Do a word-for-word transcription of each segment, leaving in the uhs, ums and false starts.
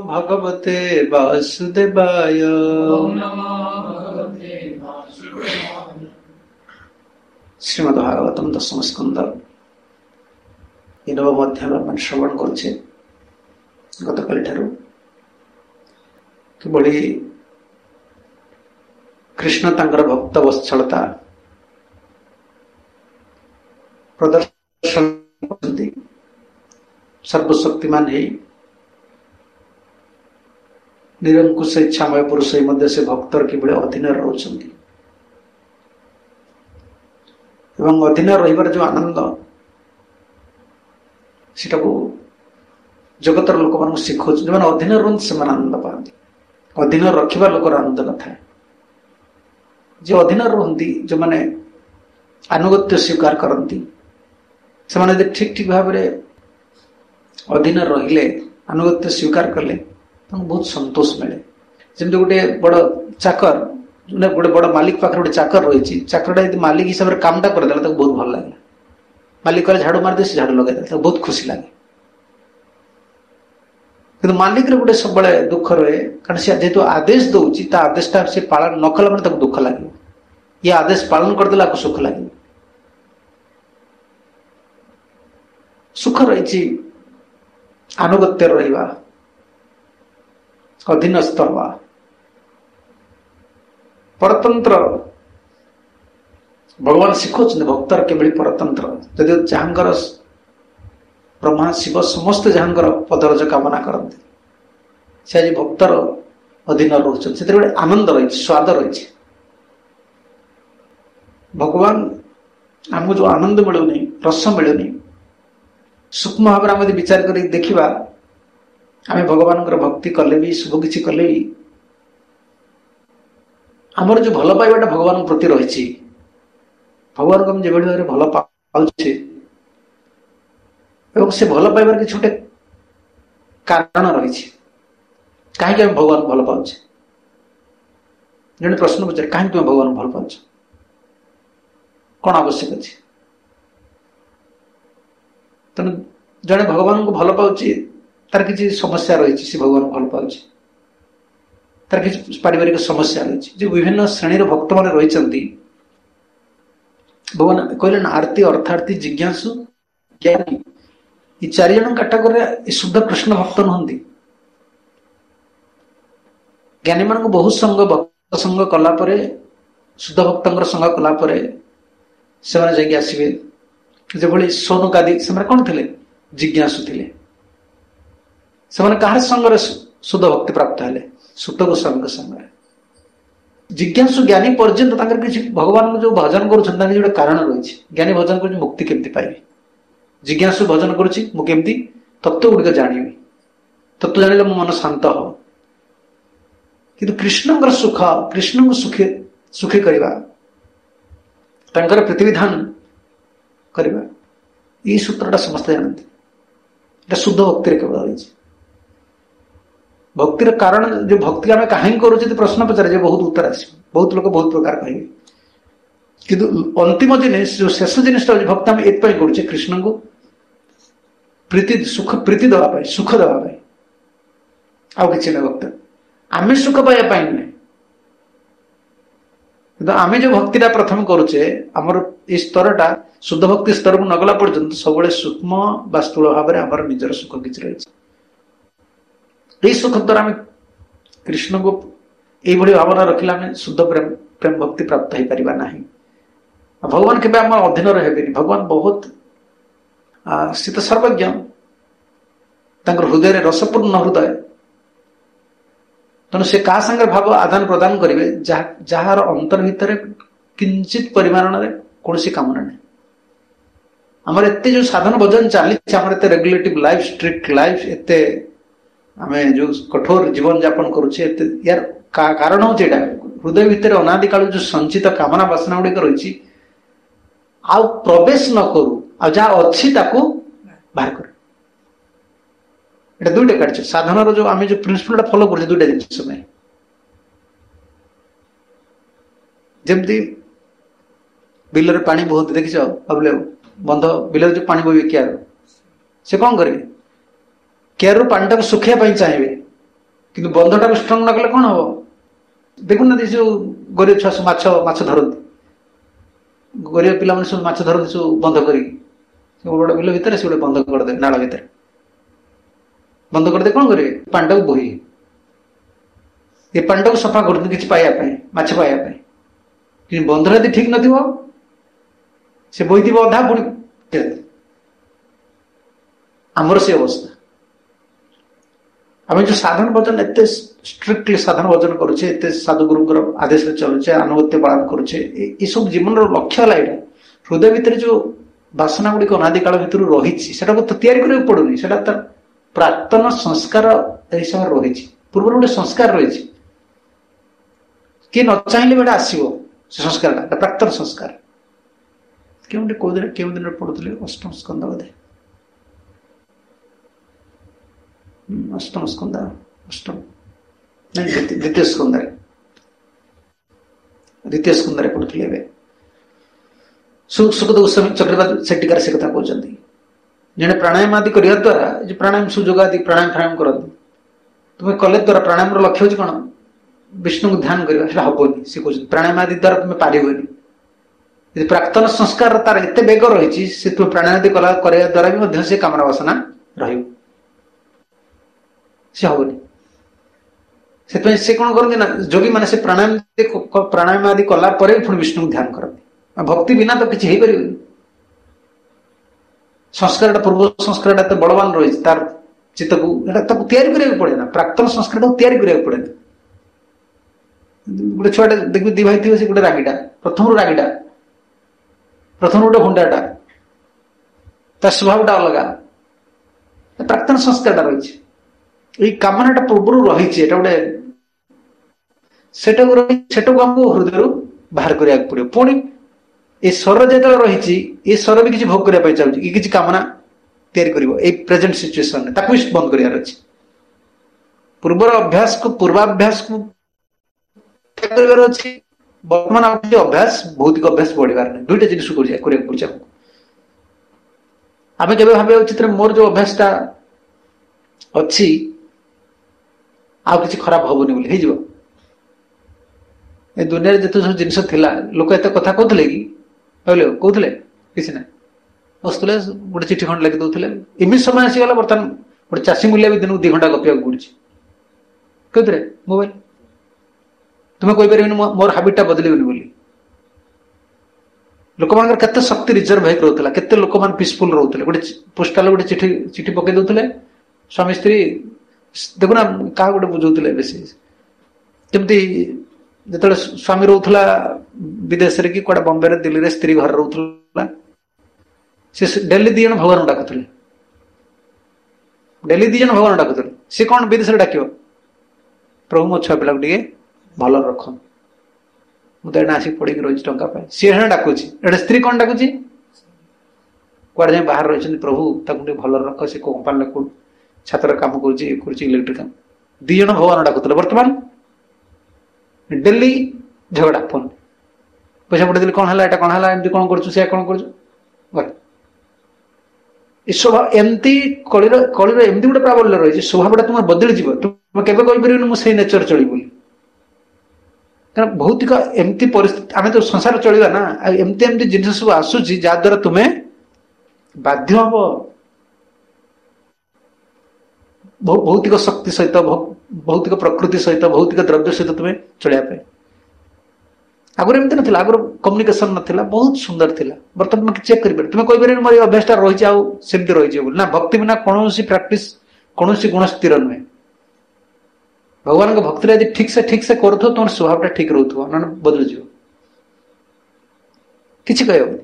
भगवते वासुदेवाय। श्रीमद् भागवतम दशम स्कंद ये नवम अध्याय श्रवण करुचे गतकाली ठारू कि कृष्ण तांकर भक्त वत्सलता प्रदर्शन करते सर्वशक्तिमान है निरंकुश इच्छामय पुरुष मध्य से भक्तर कि अधीन रोचंती एवं अधीन रहिबार जो आनंद सेटा को जगतर लोक मान शिखो जो मैंने अधीन रुहत से आनंद पाती अधीन रखा लोकर आनंद न था जो अधीन रुहती जो मैंने आनुगत्य स्वीकार करती से माने ठीक ठीक भाव में अधीन रहिले अनुगत्य स्वीकार कले बहुत संतोष मिले जमी गोटे बड़ चाकर गोटे बड़ मालिक पाखे गोटे चाकर रही चाकरटा यदि मालिक हिसाब से कामटा करदे बहुत भल लगे मालिक कहे झाड़ू मारदे से झाड़ू लगे बहुत खुशी लगे कि मालिक गोटे सब दुख रहे कारण से जेहेतु आदेश दौर आदेशटा से पालन न कला मैंने दुख लगे ये आदेश पालन करदेला सुख लगे सुख रही आनुगत्य रहा अधीनस्थ हवा परतंत्र भगवान शिखोच भक्तर केवल परतंत्र जदि जहांगर ब्रह्मा शिव समस्त जहांगर पदरज कामना करते से आज भक्तर अधीन रोचन से आनंद रही स्वाद रही भगवान आमको जो आनंद मिलूनी रस मिलूनी सूक्ष्म भाव में विचार कर देखा आम भगवान भक्ति कले भी सब किसी कले भी आमर जो भल पाइबाटा भगवान प्रति रही भगवान को जो भाव भल पाचे से भल पाइबार किसी गोटे कारण रही कहीं भगवान भल पाचे जड़े प्रश्न पचारे कहीं तुम भगवान भल पाच कौन आवश्यक अच्छे तेणु जड़े भगवान को भल पाची तार किसी समस्या रही से भगवान भल पाची तार किसी पारिवारिक समस्या रही जो विभिन्न श्रेणी भक्त मान रही भगवान कहले ना आरती अर्थार्थी जिज्ञासु ज्ञानी ये चारिजण कैटेगोरी शुद्ध कृष्ण भक्त नुहति ज्ञानी मान को बहुत संग भक्त संग कलापर शुद्ध भक्त संग कलापर से जाकि आसवे जो भाई सोनुकादि से कौन थे जिज्ञासु थे से कहार संग शुद्ध भक्ति प्राप्त है सुत गोस्वामी संग जिज्ञासु ज्ञानी पर्यंत किसी भगवान को जो भजन कर कारण रही ज्ञानी भजन कर मुक्ति केमती पाइबी जिज्ञासु भजन करुँगी तत्व गुड़िक जानी तत्व जान मो मन शांत हो कि कृष्ण सुख कृष्ण को सुखी सुखी करवा प्रतिविधान करवा ये सूत्रटा समस्त जानते शुद्ध भक्ति केवल रही भक्तिर कारण जो भक्ति आम कहीं करुचे प्रश्न पचारे बहुत उत्तर आस बहुत लोग बहुत प्रकार कहे कि अंतिम जिनिस जो शेष जिनटा भक्ति आम ये करुचे कृष्ण को प्रीति सुख प्रीति दवाई सुख दवाई आउ कि भक्त आम सुख पाइबा नुहे कि आम जो भक्तिटा प्रथम करुचे आमर ये स्तरटा शुद्ध भक्ति स्तर को नगला पर्यंत सब सूक्ष्म बा स्थूल भाव में आमर निजर सुख किसी रही यही सुख द्वारा आम कृष्ण को यही भावना रखिले आम शुद्ध प्रेम प्रेम भक्ति प्राप्त हो पार ना भगवान के आम अधीन रहे भगवान बहुत सी तो सर्वज्ञ हृदय रसपूर्ण हृदय तेणु से क्या संगे भाव आदान प्रदान करेंगे जार अंतर भितर किंचित परिमाण में कौन सी कामना नहीं आमर एत जो साधन भजन चली एत रेगुलेटिव लाइफ स्ट्रिक्ट लाइफ एत आम जो कठोर जीवन जापन करुचे यार का, कारण हूँ हृदय भितर अनादि काल जो संचित कामना वासना गुड़िक रही आ प्रवेश न करू आ जहाँ अच्छी बाहर कर दुईटा कार्य साधन जो आम जो प्रिंसिपल फॉलो कर दुईटा जिन जमती बिल पानी बहुत देखी भाव बंध बिल जो पानी बोवे कियार से कौन करेंगे कियार पानी टाक सुखापी चाहिए କିନ୍ତୁ ବନ୍ଧଟାକୁ ଷ୍ଟ୍ରଙ୍ଗ ନ କଲେ କଣ ହବ? ଦେଖୁନାହାନ୍ତି ସବୁ ଗରିବ ଛୁଆ ସବୁ ମାଛ ମାଛ ଧରନ୍ତି, ଗରିବ ପିଲାମାନେ ସବୁ ମାଛ ଧରନ୍ତି ସବୁ ବନ୍ଧ କରିକି, ଗୋଟେ ବିଲ ଭିତରେ ସେ ଗୋଟେ ବନ୍ଧ କରିଦେବେ, ନାଳ ଭିତରେ ବନ୍ଧ କରିଦେବେ। କଣ କରିବେ? ପାଣିଟାକୁ ବୋହି, ଏ ପାଣିଟାକୁ ସଫା କରୁଛନ୍ତି କିଛି ପାଇବା ପାଇଁ, ମାଛ ପାଇବା ପାଇଁ। କିନ୍ତୁ ବନ୍ଧ ଯଦି ଠିକ ନଥିବ, ସେ ବୋହିଥିବ ଅଧା, ପୁଣି ଆମର ସେ ଅବସ୍ଥା। ଆମେ ଯୋଉ ସାଧାରଣ ଭଜନ ଏତେ ଷ୍ଟ୍ରିକ୍ଟଲି ସାଧାରଣ ଭଜନ କରୁଛେ, ଏତେ ସାଧୁଗୁରୁଙ୍କର ଆଦେଶରେ ଚଳୁଛେ, ଆନୁଗତ୍ୟ ପାଳନ କରୁଛେ, ଏସବୁ ଜୀବନର ଲକ୍ଷ୍ୟ ହେଲା ଏଇଟା। ହୃଦୟ ଭିତରେ ଯୋଉ ବାସନା ଗୁଡ଼ିକ ଅନାଦି କାଳ ଭିତରୁ ରହିଛି, ସେଟାକୁ ତ ତିଆରି କରିବାକୁ ପଡୁନି, ସେଟା ତାର ପ୍ରାକ୍ତନ ସଂସ୍କାର ହିସାବରେ ରହିଛି, ପୂର୍ବରୁ ଗୋଟେ ସଂସ୍କାର ରହିଛି। କିଏ ନ ଚାହିଁଲେ ବି ଏଟା ଆସିବ, ସେ ସଂସ୍କାରଟା ପ୍ରାକ୍ତନ ସଂସ୍କାର। କେଉଁଠି କୋଉ ଦିନ କେଉଁ ଦିନରେ ପଢୁଥିଲେ? ଅଷ୍ଟମ ସ୍କନ୍ଦ ବୋଧେ, ଅଷ୍ଟମ ସ୍କନ୍ଦ, ଅଷ୍ଟମ ନାଇଁ ଦ୍ୱିତୀୟ ସ୍କନ୍ଦରେ, ଦ୍ୱିତୀୟ ସ୍କନ୍ଦରେ ପଢୁଥିଲେ। ଏବେ ସୁଖଦ ଗୋସ୍ୱାମୀ ଚକ୍ରବାଦ ସେଠିକାର ସେ କଥା କହୁଛନ୍ତି, ଜଣେ ପ୍ରାଣାୟାମ ଆଦି କରିବା ଦ୍ୱାରା, ଯୋଉ ପ୍ରାଣାୟାମ ସୁଯୋଗ ଆଦି ପ୍ରାଣାୟାମ ପ୍ରାଣାୟାମ କରନ୍ତି, ତୁମେ କଲେ ଦ୍ୱାରା ପ୍ରାଣାୟାମର ଲକ୍ଷ୍ୟ ହଉଛି କଣ? ବିଷ୍ଣୁଙ୍କୁ ଧ୍ୟାନ କରିବା, ସେଟା ହବନି। ସେ କହୁଛନ୍ତି ପ୍ରାଣାୟାମ ଆଦି ଦ୍ୱାରା ତୁମେ ପାରିବନି। ଯଦି ପ୍ରାକ୍ତନ ସଂସ୍କାର ତାର ଏତେ ବେଗ ରହିଛି, ସେ ତୁମେ ପ୍ରାଣାୟାମ ଆଦି କଲା କରିବା ଦ୍ୱାରା ବି ମଧ୍ୟ ସେ କାମନା ବାସନା ରହିବ, ସେ ହବନି। ସେଥିପାଇଁ ସେ କଣ କରନ୍ତି ନା, ଯୋଗୀ ମାନେ ସେ ପ୍ରାଣାୟାମ ପ୍ରାଣାୟାମ ଆଦି କଲା ପରେ ପୁଣି ବିଷ୍ଣୁଙ୍କୁ ଧ୍ୟାନ କରନ୍ତି। ଭକ୍ତି ବିନା ତ କିଛି ହେଇପାରିବନି। ସଂସ୍କାରଟା ପୂର୍ବ ସଂସ୍କାରଟା ଏତେ ବଳବାନ ରହିଛି, ତାର ଚିତ୍ତକୁ ଏଟା ତାକୁ ତିଆରି କରିବାକୁ ପଡେ ନା, ପ୍ରାକ୍ତନ ସଂସ୍କାରଟାକୁ ତିଆରି କରିବାକୁ ପଡେ ନା। ଗୋଟେ ଛୁଆଟା ଦେଖିବି ଦି ଭାଇ ଥିବ, ସେ ଗୋଟେ ରାଗିଟା, ପ୍ରଥମରୁ ରାଗିଟା, ପ୍ରଥମରୁ ଗୋଟେ ହୁଣ୍ଡାଟା, ତା ସ୍ୱଭାବଟା ଅଲଗା, ପ୍ରାକ୍ତନ ସଂସ୍କାରଟା ରହିଛି। ଏଇ କାମନାଟା ପୂର୍ବରୁ ରହିଛି, ଏଟା ଗୋଟେ ସେଟାକୁ ରହି ସେଟାକୁ ଆମକୁ ହୃଦୟରୁ ବାହାର କରିବାକୁ ପଡିବ। ପୁଣି ଏ ସ୍ୱର ଯେତେବେଳେ ରହିଛି, ଏ ସ୍ୱର ବି କିଛି ଭୋଗ କରିବା ପାଇଁ ଚାହୁଁଛି, କି କିଛି କାମନା ତିଆରି କରିବ ଏଇ ପ୍ରେଜେଣ୍ଟ ସିଚୁଏସନରେ, ତାକୁ ବି ବନ୍ଦ କରିବାର ଅଛି। ପୂର୍ବର ଅଭ୍ୟାସକୁ ପୂର୍ବାଭ୍ୟାସକୁ କରିବାର ଅଛି, ବର୍ତ୍ତମାନ ଅଭ୍ୟାସ ଭୌତିକ ଅଭ୍ୟାସ ବଢିବାର ନାହିଁ। ଦୁଇଟା ଜିନିଷ କରିବାକୁ ପଡୁଛି ଆମକୁ। ଆମେ କେବେ ଭାବିବା ଉଚିତ ମୋର ଯୋଉ ଅଭ୍ୟାସଟା ଅଛି ଆଉ କିଛି ଖରାପ ହବନି ବୋଲି, ହେଇଯିବ। ଏ ଦୁନିଆରେ ଯେତେ ସବୁ ଜିନିଷ ଥିଲା, ଲୋକ ଏତେ କଥା କହୁଥିଲେ କି? କହିଲେ କହୁଥିଲେ କିଛି ନାହିଁ, ବସୁଥିଲେ ଗୋଟେ ଚିଠି ଖଣ୍ଡେ ଲେଖି ଦଉଥିଲେ। ଏମିତି ସମୟ ଆସିଗଲା, ବର୍ତ୍ତମାନ ଗୋଟେ ଚାଷୀ ମୂଲ୍ୟ ବି ଦିନକୁ ଦି ଘଣ୍ଟା ଗପିବାକୁ ପଡୁଛି। କେଉଁଥିରେ? ମୋବାଇଲ। ତୁମେ କହିପାରିବନି ମୋର ହାବିଟଟା ବଦଳିବନି ବୋଲି। ଲୋକମାନଙ୍କର କେତେ ଶକ୍ତି ରିଜର୍ଭ ହେଇକି ରହୁଥିଲା, କେତେ ଲୋକମାନେ ପିସଫୁଲ ରହୁଥିଲେ। ଗୋଟେ ପୋଷ୍ଟାଲ ଗୋଟେ ଚିଠି ଚିଠି ପକେଇ ଦଉଥିଲେ, ସ୍ୱାମୀ ସ୍ତ୍ରୀ ଦେଖୁନା କାହା ଗୋଟେ ବୁଝଉଥିଲେ ବେଶୀ। କେମିତି ଯେତେବେଳେ ସ୍ୱାମୀ ରହୁଥିଲା ବିଦେଶରେ କି କୁଆଡେ ବମ୍ବେରେ, ଦିଲ୍ଲୀରେ, ସ୍ତ୍ରୀ ଘରେ ରହୁଥିଲା, ସେ ଡେଲି ଦି ଜଣ ଭଗବାନଙ୍କୁ ଡାକୁଥିଲେ, ଡେଲି ଦି ଜଣ ଭଗବାନ ଡାକୁଥିଲେ। ସେ କଣ ବିଦେଶରେ ଡାକିବ? ପ୍ରଭୁ ମୋ ଛୁଆ ପିଲାକୁ ଟିକେ ଭଲ ରଖ, ମୁଁ ତ ଏଣେ ଆସିକି ପଡିକି ରହିଛି ଟଙ୍କା ପାଇଁ। ସିଏ ହେଣେ ଡାକୁଛି, ଏଣେ ସ୍ତ୍ରୀ କଣ ଡାକୁଛି? କୁଆଡେ ଯାଇ ବାହାରେ ରହିଛନ୍ତି, ପ୍ରଭୁ ତାକୁ ଟିକେ ଭଲ ରଖ, ସେ କୋଉ କମ୍ପାନୀରେ କୋଉ ଛାତରେ କାମ କରୁଛି, ଇଏ କରୁଛି, ଇଲେକ୍ଟ୍ରିକ କାମ। ଦି ଜଣ ଭଗବାନ ଡାକୁଥିଲେ। ବର୍ତ୍ତମାନ ଡେଲି ଝଗଡା, ଫୋନ, ପଇସା ପଠେଇଦେଲି, କଣ ହେଲା, ଏଟା କଣ ହେଲା, ଏମିତି କଣ କରୁଛୁ, ସେ କଣ କରୁଛୁ। ଏ ସ୍ୱଭାବ ଏମିତି କଳିର କଳିର ଏମିତି ଗୋଟେ ପ୍ରାବଲ୍ୟ ରହିଛି, ସ୍ୱଭାବଟା ତୁମର ବଦଳିଯିବ। ତୁମେ କେବେ କହିପାରିବନି ମୁଁ ସେଇ ନେଚର ଚଳିବି ବୋଲି। କାରଣ ଭୌତିକ ଏମିତି ପରିସ୍ଥିତି, ଆମେ ତ ସଂସାର ଚଳିବା ନା, ଆଉ ଏମିତି ଏମିତି ଜିନିଷ ସବୁ ଆସୁଛି ଯାହା ଦ୍ୱାରା ତୁମେ ବାଧ୍ୟ ହବ ଭୌତିକ ଶକ୍ତି ସହିତ, ଭୌତିକ ପ୍ରକୃତି ସହିତ, ଭୌତିକ ଦ୍ରବ୍ୟ ସହିତ ତୁମେ ଚଳିବା ପାଇଁ। ଆଗରୁ ଏମିତି ନଥିଲା, ଆଗରୁ କମ୍ୟୁନିକେସନ ନଥିଲା, ବହୁତ ସୁନ୍ଦର ଥିଲା। ବର୍ତ୍ତମାନ ତୁମେ ଚେକ୍ କରିପାରିବ, ତୁମେ କହିପାରିବନି ମୋର ଏଇ ଅଭ୍ୟାସଟା ରହିଛି ଆଉ ସେମିତି ରହିଛି ବୋଲି। ନା, ଭକ୍ତି ବିନା କୌଣସି ପ୍ରାକ୍ଟିସ, କୌଣସି ଗୁଣ ସ୍ଥିର ନୁହେଁ। ଭଗବାନଙ୍କ ଭକ୍ତିରେ ଯଦି ଠିକ ସେ ଠିକ ସେ କରୁଥିବ, ତମର ସ୍ୱଭାବଟା ଠିକ ରହୁଥିବ, ନହେଲେ ବଦଳିଯିବ, କିଛି କହିବନି,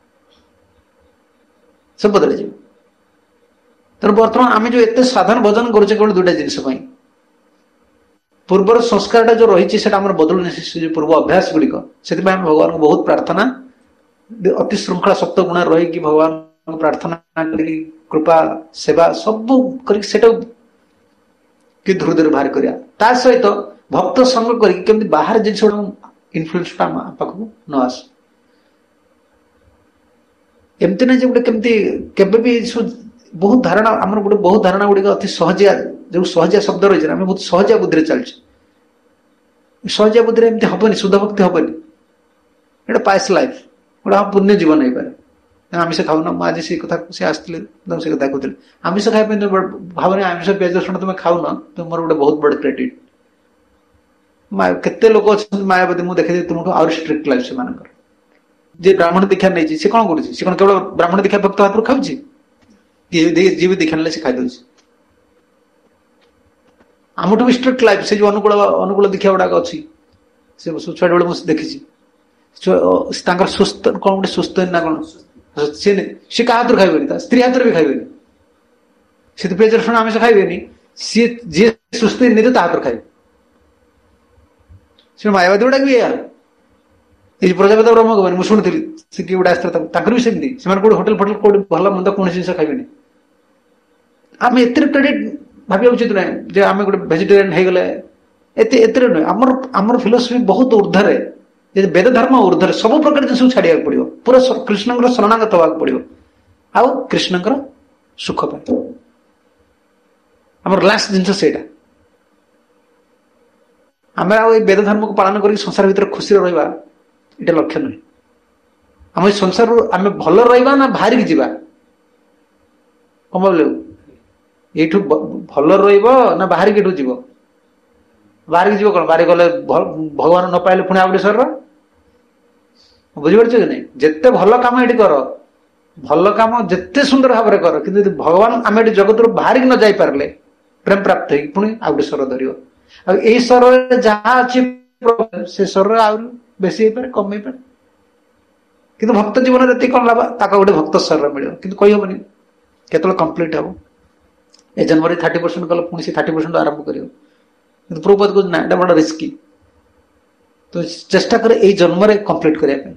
ସବୁ ବଦଳିଯିବ। ତେଣୁ ବର୍ତ୍ତମାନ ଆମେ ଯୋଉ ଏତେ ସାଧନ ଭଜନ କରୁଛେ, କେବଳ ଦୁଇଟା ଜିନିଷ ପାଇଁ। ପୂର୍ବର ସଂସ୍କାରଟା ଯୋଉ ରହିଛି ସେଟା ଆମର ବଦଳୁନି, ସେ ପୂର୍ବ ଅଭ୍ୟାସ ଗୁଡ଼ିକ। ସେଥିପାଇଁ ଆମେ ଭଗବାନଙ୍କୁ ବହୁତ ପ୍ରାର୍ଥନା, ଅତି ଶୃଙ୍ଖଳା ସପ୍ତ ଗୁଣ ରହିକି ଭଗବାନଙ୍କୁ ପ୍ରାର୍ଥନା କରିକି କୃପା ସେବା ସବୁ କରିକି ସେଟାକୁ କିନ୍ତୁ ହୃଦୟରୁ ବାହାର କରିବା। ତା ସହିତ ଭକ୍ତ ସଙ୍ଗ କରିକି କେମିତି ବାହାର ଜିନିଷ ଗୁଡାକ ଇନଫ୍ଲୁଏନ୍ସଟା ଆମ ପାଖକୁ ନ ଆସୁ। ଏମିତି ନାହିଁ ଯେ ଗୋଟେ କେମିତି କେବେ ବି ବହୁତ ଧାରଣା ଆମର ଗୋଟେ ବହୁତ ଧାରଣା ଗୁଡ଼ିକ ଅତି ସହଜିଆ जो सहजिया शब्द रही है बहुत सहजिया बुद्धि चलছে सहजिया बुद्धि एमती हेनी शुद्ध भक्ति हेनी एटा पास लाइफ गोटे हम पुण्य जीवन हो पारे आमिष खाऊना मुझे से कथा से आसते से कथा कहते आमिष खाई भावना आमिष पियाज रसुण तुम खाऊन तुम मोर गोटे बहुत बड़ क्रेडिट केते लोक अच्छा मायावती मुझे देखे तुमको आउर स्ट्रिक्ट लाइफ से मानकर जे ब्राह्मण दीक्षा नहीं सी कौन करुच्ची सी कौन केवल ब्राह्मण दीक्षा भक्त हाथ खाऊँ जी भी दीक्षा ना खाई दे आम भी स्ट्रिक्ट लाइफ से जो अनुकूल अनुकूल दीक्षा गुड़ाक अच्छी से छुआ बेले मुझे देखी सुस्थ कौन गोटे सुस्थ ना कौन सी सी क्या हाथ खाइबे स्त्री हाथ भी खाइबे सी तो पियाज रसुण आमिष खाइबे सी जी सुस्थ निजे हाथ खाइबे से मायावादी गुड़ा भी यार ये प्रजापति ब्रह्म कमानी मुझे शुणी से किए गोटे आसता भी सेमती से होटेल फोटेल कौट भल मंद कौन जिन खाइबे आम एत क्रेडिट भाव उचित ना जे आम गोटे भेजिटेरियन हो गले एत नुहे आमर आमर फिलोसफी बहुत ऊर्धरे वेद धर्म ऊर्धरे सब प्रकार जिन छाड़ा पड़ो पूरा कृष्ण शरणागत होगा पड़ो आउ कृष्ण सुख पाए आमर लास्ट जिन से आम वेद धर्म को पालन कर संसार भीतर खुशी रहा ये लक्ष्य नुहे आम संसार आम भल रहा ना बाहर की जावा कौन बोले ये भल रहा बाहर की जीव बाहर की जीव कौन बाहर गले भगवान न पाइले पुणी आउटे शरीर बुझीपार कि नहीं जिते भल कम ये कर भल कम जिते सुंदर भाव कर कि भगवान आम ये जगत रू बाहर की न जाई पारे प्रेम प्राप्त हो पुणी आउटे स्वर धर यही स्वर जहाँ अच्छी से स्वर आ बेसी कम हो पाए कि भक्त जीवन ये कौन लाभ ताक गोटे भक्त स्वर मिले कि कही हेनी केत कम्प्लीट हम ए जन्म थर्टी परसेंट कल पुणी से थर्टी परसेंट आरंभ कर प्रभुपद को ना ये बड़ा रिस्की तो चेष्टा कर यही जन्म कम्प्लीट करने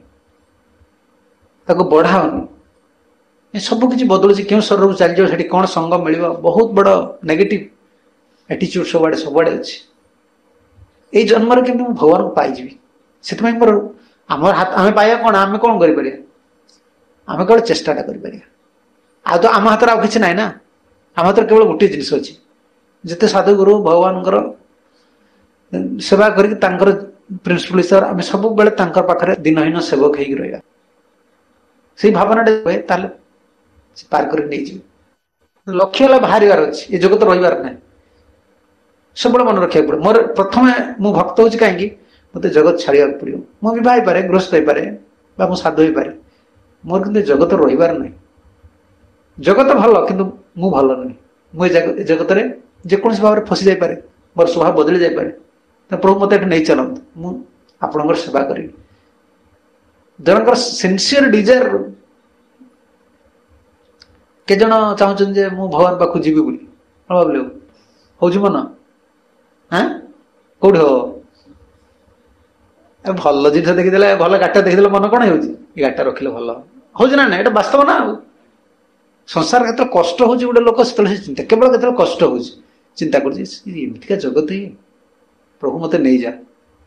बढ़ाओनी सबकि बदलू क्यों शरीर को चल जाए कौन संग मिल बहुत बड़ नेगेटिव एटीट्यूड सबुआड़े सबुआड़े अच्छी यही जन्म के भगवान को पाई से मोर आम हाथ आम पाया कौन आम कौन करें आम केवल चेष्टाटा कर आ तो आम हाथ कि ना ना आम हाथ केवल गोटे जिन अच्छी जिते साधुगुरु भगवान सेवा कर प्रिंसिपल हिसाब आम सब बेले पाखे दिनहीन सेवक हो रहा से भावना पार कर लक्ष्य है बाहर अच्छी ये जगत रही ना सब मन रखा पड़े मोर प्रथम मु भक्त हूँ कहीं मत जगत छाड़ा पड़ो मुझे बह पारे गृहस्थ हो पारे मुझे साधु हो पारे मोर कि जगत रही ना जगत भल कि मु भल नुहे मुझे जगत में जेकोसी भाव में फसी जापे मोर स्वभाव बदली जापे तो प्रभु मत नहीं चलते मुझे सेवा करी जनकर सिनसीयर डिजायर के जन चाहते मु भगवान पाखु जीवी बोली कौन भाविल हूँ मन हाँ कौट हो भल जिन देखीदे भल गाटा देखीदे मन कौन हो गाटा रखिले भल हो ना ना ये वास्तव ना संसार के कष्ट हो गोटे लोक से चिंता केवल के कष्ट हो चिंता करमतिका जगत ही प्रभु मत नहीं जा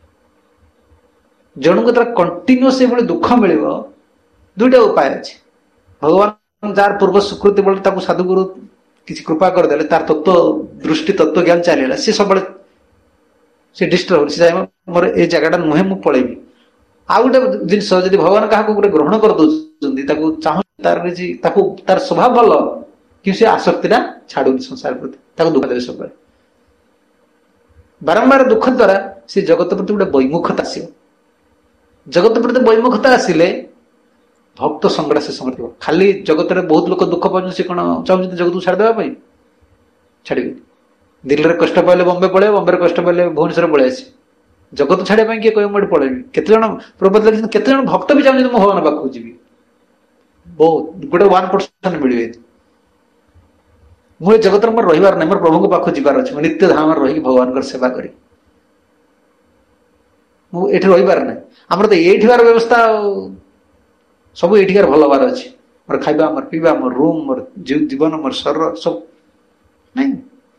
जन को कंटिन्यूअस दुख मिल दुईटा उपाय अच्छे भगवान जार पूर्व स्वीकृति बेले साधुगुरु किसी कृपा करदे तार तत्व दृष्टि तत्व ज्ञान चलला सी सब से डिस्टर्ब से मोर ए जगह नुहे मुझे पलैबी आउ गोटे जिनस जब भगवान क्या गोटे ग्रहण कर दौरान चाहूँ तार किसी तार स्वभाव भल कि से आसक्तिटा छाड़ू संसार प्रति दुख दे सब बारंबार दुख द्वारा से जगत प्रति गोटे वैमुखता आस जगत प्रति वैमुखता आसिले भक्त संगड़ा से संग खाली जगत में बहुत लोग दुख पाँच से कौन चाहते जगत को छाड़देवाई छाड़े दिल्ली में कष्ट पाइले बम्बे पड़े बम्बे कष्ट पाइले भुवनेश्वर पलि आसे जगत छाड़ा किए कह मुझे पलैबी केते प्रभुपद लगे केते भक्त भी चाहते भगवान पाखु जी बहुत गोटे वन परसेंट मिले मुझे जगत में मोर रही ना मोर प्रभु पाख जीवार अच्छे नित्य धाम रही भगवान सेवा करी मुझे रही ना आमर तो ये व्यवस्था सब ये भल बार अच्छे मोर खाइबा मोर पीवा मोर रूम मोर जीवन मोर शरीर सब नहीं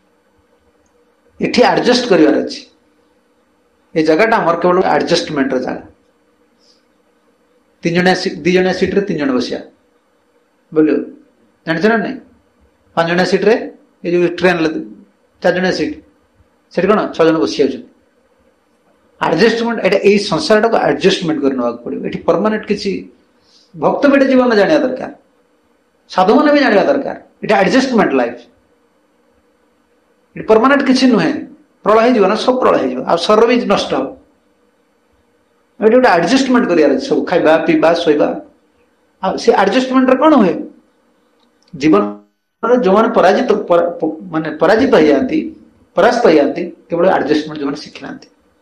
ये एडजस्ट करार अच्छे ये जगह मोर केवल एडजस्टमेंट जगह तीन जणिया दी जणिया सीट्रे तीन जन बसिया बोलो जानते ना नहीं पांच जणिया सीट्रे ये जो ट्रेन चार जन सीट से कौन छह जन बसी जाऊँ आडजस्टमेंट एटा ए संसार टाक आडजस्टमेंट कर नवा पड़ो ये परमानेंट किसी भक्त बेटे जीवन जाना दरकार साधु मैंने भी जाना दरकार ये आडजस्टमेंट लाइफ ये परमानेंट किसी नुहे प्रलय हो सब प्रलय हो शरीर भी नष्ट हो ये गोटे आडजस्टमेंट कर सब खाଇବା पीवा शोवा से आडजस्टमेंट कौन हुए जीवन जो मैंने पराजित माने पराजित हो जाती परास्त हो जाती केवल आडजस्टमेंट जो मैंने शिखी ना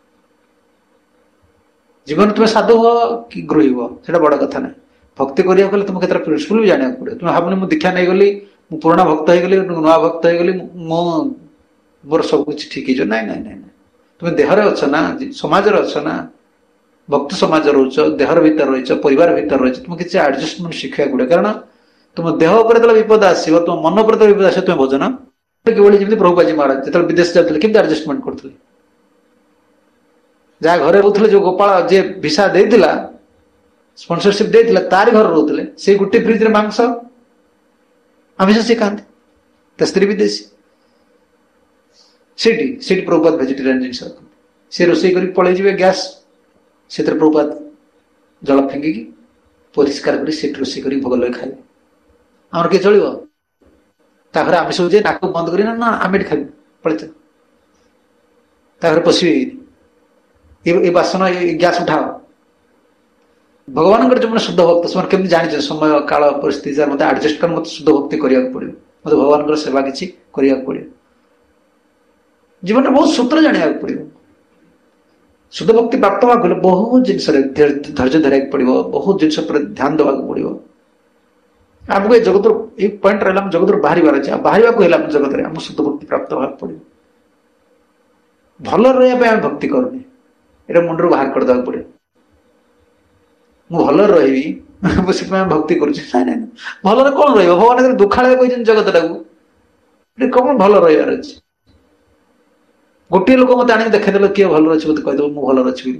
जीवन तुम्हें साधु हो कि गृही हो से बड़ कथा ना भक्ति करिया गले तुम केतरा प्रिंसिपल भी जाना पड़े तुम भावने मुझे दीक्षा नहीं गली मु पुराना भक्त हो गली नुआ भक्त हो गली मो मोर सब कुछ ठीक हो ना ना ना तुम देहरे अच्छ ना समाज अच्छ ना भक्त समाज रोच देहर भीतर रही परिवार भीतर रही तुम किसी आडजस्टमेंट शिखा पड़े कारण तुम देह उपर जो विपद आसो तुम मन उपर विपद आस तुम भजन जमी प्रभुपाजी महाराज जो विदेश जाते केमती आडजस्टमेंट करते जहाँ घरे रोते जो गोपाल जी भिसा देता स्पॉन्सरशिप देता तारी घर रोते से गोटे फ्रिज रे मांस आमिष से खाते स्त्री विदेशी सेठी सेठी प्रभुपाद भेजिटेरियन जिन सी रोषे कर पलि गैस से प्रभुपाद जल फेंगिकी परिष्कार कर रोषे कर भोग लगे खाए आमर किए चलो घर आमिष हो नाक बंद कर ना आम ये खाई पड़ते घर पशि ये बासन ये गैस उठाओ भगवान जो मैंने शुद्ध भक्त से केमी जानी समय काल परिस्थिति मत आडजस्ट कर मत शुद्ध भक्ति करने पड़ो मत भगवान सेवा किसी करने पड़ो जीवन में बहुत सूत्र जाना पड़ो शुद्ध भक्ति प्राप्त होगा बहुत जिनस धैर्य धरा पड़ो बहुत जिनस पर ध्यान देवा पड़ो आमको ये जगत एक पॉइंट रहा जगत बाहर अच्छे बाहर को जगत में आम शुद्ध भक्ति प्राप्त होगा पड़ो भल रहा भक्ति करनी ये मुंड रू बाहर करदे पड़े मुझे रही भक्ति करुँ ना भल कौन रही भगवान दुखाड़ कही जगत टाक कौन भल रही गोटे लोक मत आने देखदेल किए भल अच्छे मत कहीदेव मुझे भल अच्छी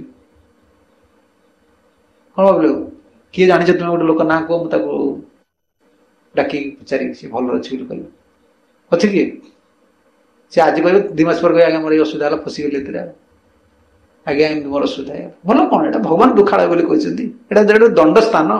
कौन भाव किए जानी तुम गोटे लोक ना कह मुझे डाक पचारि भल अच्छी कह अच्छे किए सी आज कह दिमास पर कह आगे मोर असुविधा फसीगली आज्ञा एमती मोर असुविधा है भल कौन है भगवान दुखाड़ कहते दंड स्थान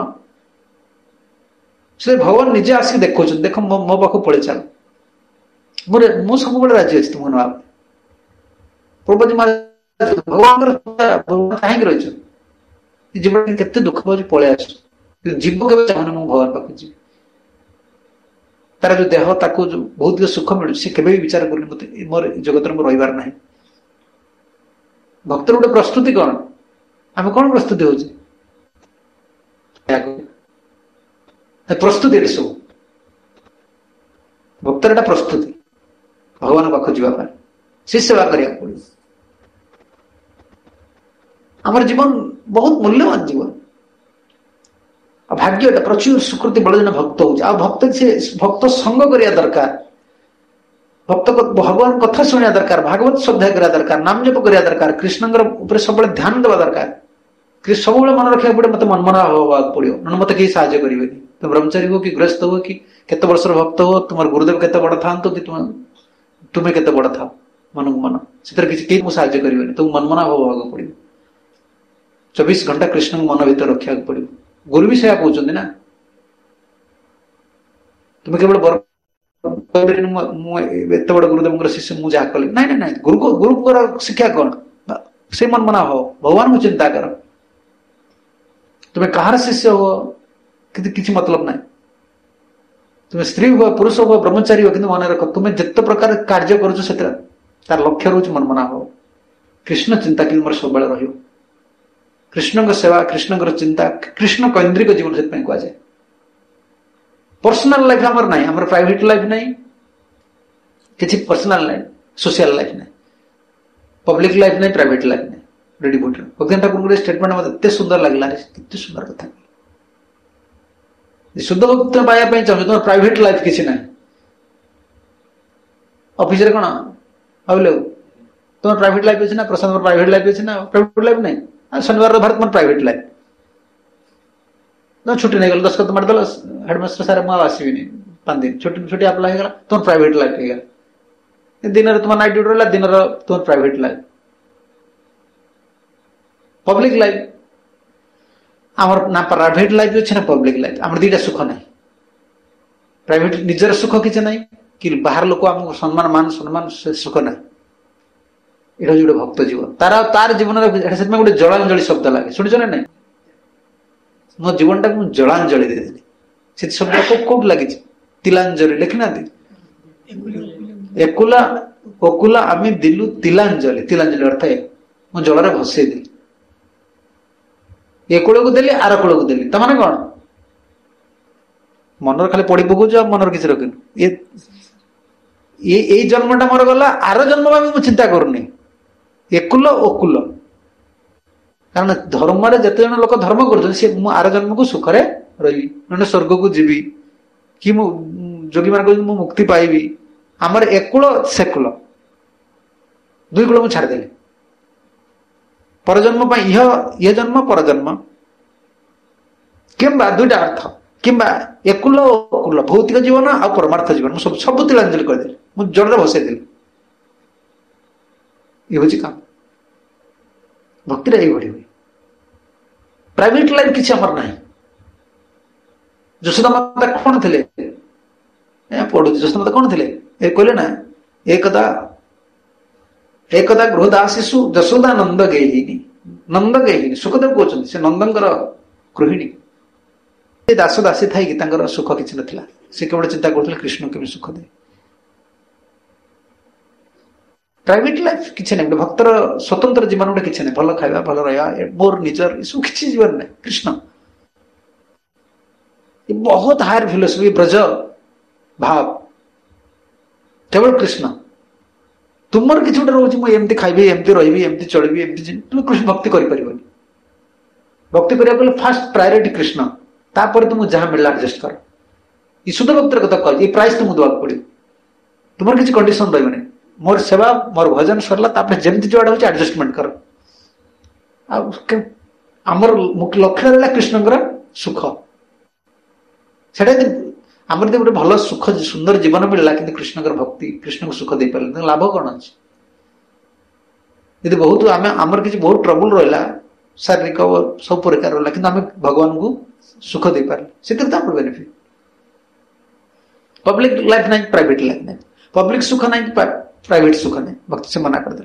से भगवान निजे आसिक देखो देख मो पाख पड़े चल मुझे सब राजी अच्छी तुम ना प्रभुजी महाराज भगवान कहीं रही जीवन के दुख पाँच पलि आस जीव के चाहूना मुझे भगवान पाक जी तार जो देह ताको जो बहुत सुख मिलू सी के विचार कर मोर जगत में रही ना भक्तर गोटे प्रस्तुति कौन आम कौन प्रस्तुति हो प्रस्तुति सब भक्तर प्रस्तुति भगवान पाख जावाई से सेवा करने पड़ो आमर जीवन बहुत मूल्यवान जीवन भाग्य प्रचुर सुकृति बड़े दिन भक्त हो भक्त से भक्त संग करिया दरकार भक्त भगवान कथा शुणा दरकार भागवत श्रद्धा करा दरकार नाम जप करिया दरकार कृष्ण सब ध्यान देवा दरकार सब मन रखा पड़े मत मनमना हवा पड़ो ना मत कहीं साहय करेंगे तुम ब्रह्मचारी हो कि गृहस्थ हो कि केत वर्ष भक्त हो तुम गुरुदेव केत बड़ था कि तुम तुम्हें केत बड़ था मन को मन से किसी साहय करेंगे तुम मनमना हवा पड़ो चौबीस घंटा कृष्ण मन भर रखा पड़ो गुरु भी सेया कहते ना तुम्हें केवल एत बड़ गुरुदेव शिष्य मुझे जहाँ कल ना ना गुरु को गुरु शिक्षा कौन से मन मना हो भगवान को चिंता कर तुम्हें कहार शिष्य हो कि मतलब ना तुम्हें स्त्री हुआ पुरुष हुआ ब्रह्मचारी हो कि मन रख तुम्हें जिते प्रकार कार्य कर तार लक्ष्य रोच मन मना हो कृष्ण चिंता कि मोर सब रही कृष्ण सेवा कृष्ण चिंता कृष्ण कैंद्रिक जीवन से कहुए पर्सनल लाइफ आमर ना आमर प्राइवेट लाइफ ना किसी पर्सनल लाइफ सोशल लाइफ ना पब्लिक लाइफ ना प्राइवेट लाइफ ना रेडी भोटर भक्ति ठाकुर स्टेटमेंट मत एत सुंदर लगला के सुंदर कथा शुद्ध भक्त पाइबा चाहूँ तुम प्राइवेट लाइफ किसी ना ऑफिस कौन भाव तुम प्राइवेट लाइफ अच्छे ना प्रशांत प्राइवेट लाइफ अच्छे ना प्राइवेट लाइफ ना शनिवार रविवार तुम प्राइवेट लाइफ तुम छुट्टी नहीं गल दस खत मारदेल हेडमास्टर सारे मुझे आसबि पांच दिन छुट्टी छुट्टी अप्लाई तुम प्राइवेट लाइफ दिन तुम नाइट ड्यूटी रहा दिन तुम प्राइवेट लाइफ पब्लिक लाइफ आमर ना प्राइवेट लाइफ अच्छे ना पब्लिक लाइफ आम दीटा सुख ना प्राइवेट निजर सुख किसी ना कि बाहर लोक आमको सम्मान मान सम्मान सुख ना ये गोटे भक्त जीवन तार तार जीवन गोटे जलांजलि शब्द लगे शुणुच ना ना मो जीवन टाक जलांजलि देदेली से शब्द कौट लगी तिलांजलि लिखी ना एकुला ओकुला आम दिलु तिलांजलि तिलांजलि अर्थ मो जल भसई देली ए कूल को देली आर कूल को देली तमाने कौन मनर खाली पड़ी पकाऊ मनर किसी रखिन ये जन्मटा मोर गला आर जन्म मुझे चिंता करूनी एकुल ओकुल कारण धर्म जिते जन लोक धर्म कर आर जन्म को सुखरे रही ना स्वर्ग को जीवी कि जोगी मान मु मुक्ति पाइबी आमर एकुल सेकुल दुई कूल मुझे छाड़देली परजन्म इह ये जन्म परजन्म किंबा दुईटा अर्थ किंबा एकुल ओकुल भौतिक जीवन आ परमार्थ जीवन सब सब तिलांजलि करदेली मुझे जल भसईदेली ये हूँ काम भक्ति ये हुए प्राइवेट लाइफ किसी आमर ना यशोदा माता कौन थे पढ़ु यशोदा माता कौन थे कहले ना एकदा एकदा गृहदासीसु यशोदा नंद गेहिनी नंद गेहिनी सुखदेव कहते से नंदंकर गृहिणी दास दासी थी सुख किसी ना से केवल चिंता करते कृष्ण केमी सुख दे प्राइवेट लाइफ किसी ना भक्तर स्वतंत्र जीवन गोटे किसी ना भल खाଇବା भल रहा मोर निजर सब किसी जीवन ना कृष्ण बहुत हायर फिलोसफी ब्रज भाव केवल कृष्ण तुमर किसी गोटे रोज मुझे एमती खाइबी एमती रही एमती चलबी एमती तुम कृष्ण भक्ति कर भक्ति करने फास्ट प्रायोरिटी कृष्ण तापर तुमको जहाँ मिलला एडजस्ट कर ये शुद्ध भक्तर कथा कह प्राइस तुमको देवाक पड़ो तुम किसी कंडीशन रही मोर सेवा मोर भजन सरला जमी जुआड़ हो एडजस्टमेंट कर आमर लक्ष्य रहा कृष्णकर सुख से आमर गोटे भल सुख सुंदर जीवन मिलला कि कृष्णकर भक्ति कृष्ण को सुख दे पारे लाभ कौन अच्छे यदि बहुत आम आमर किसी बहुत ट्रबुल रहा शारीरिक सब प्रकार रहा कि भगवान को सुख दे पारे से बेनिफिट पब्लिक लाइफ ना प्राइवेट लाइफ ना पब्लिक सुख ना प्राइवेट सुख ना भक्ति से मना करदे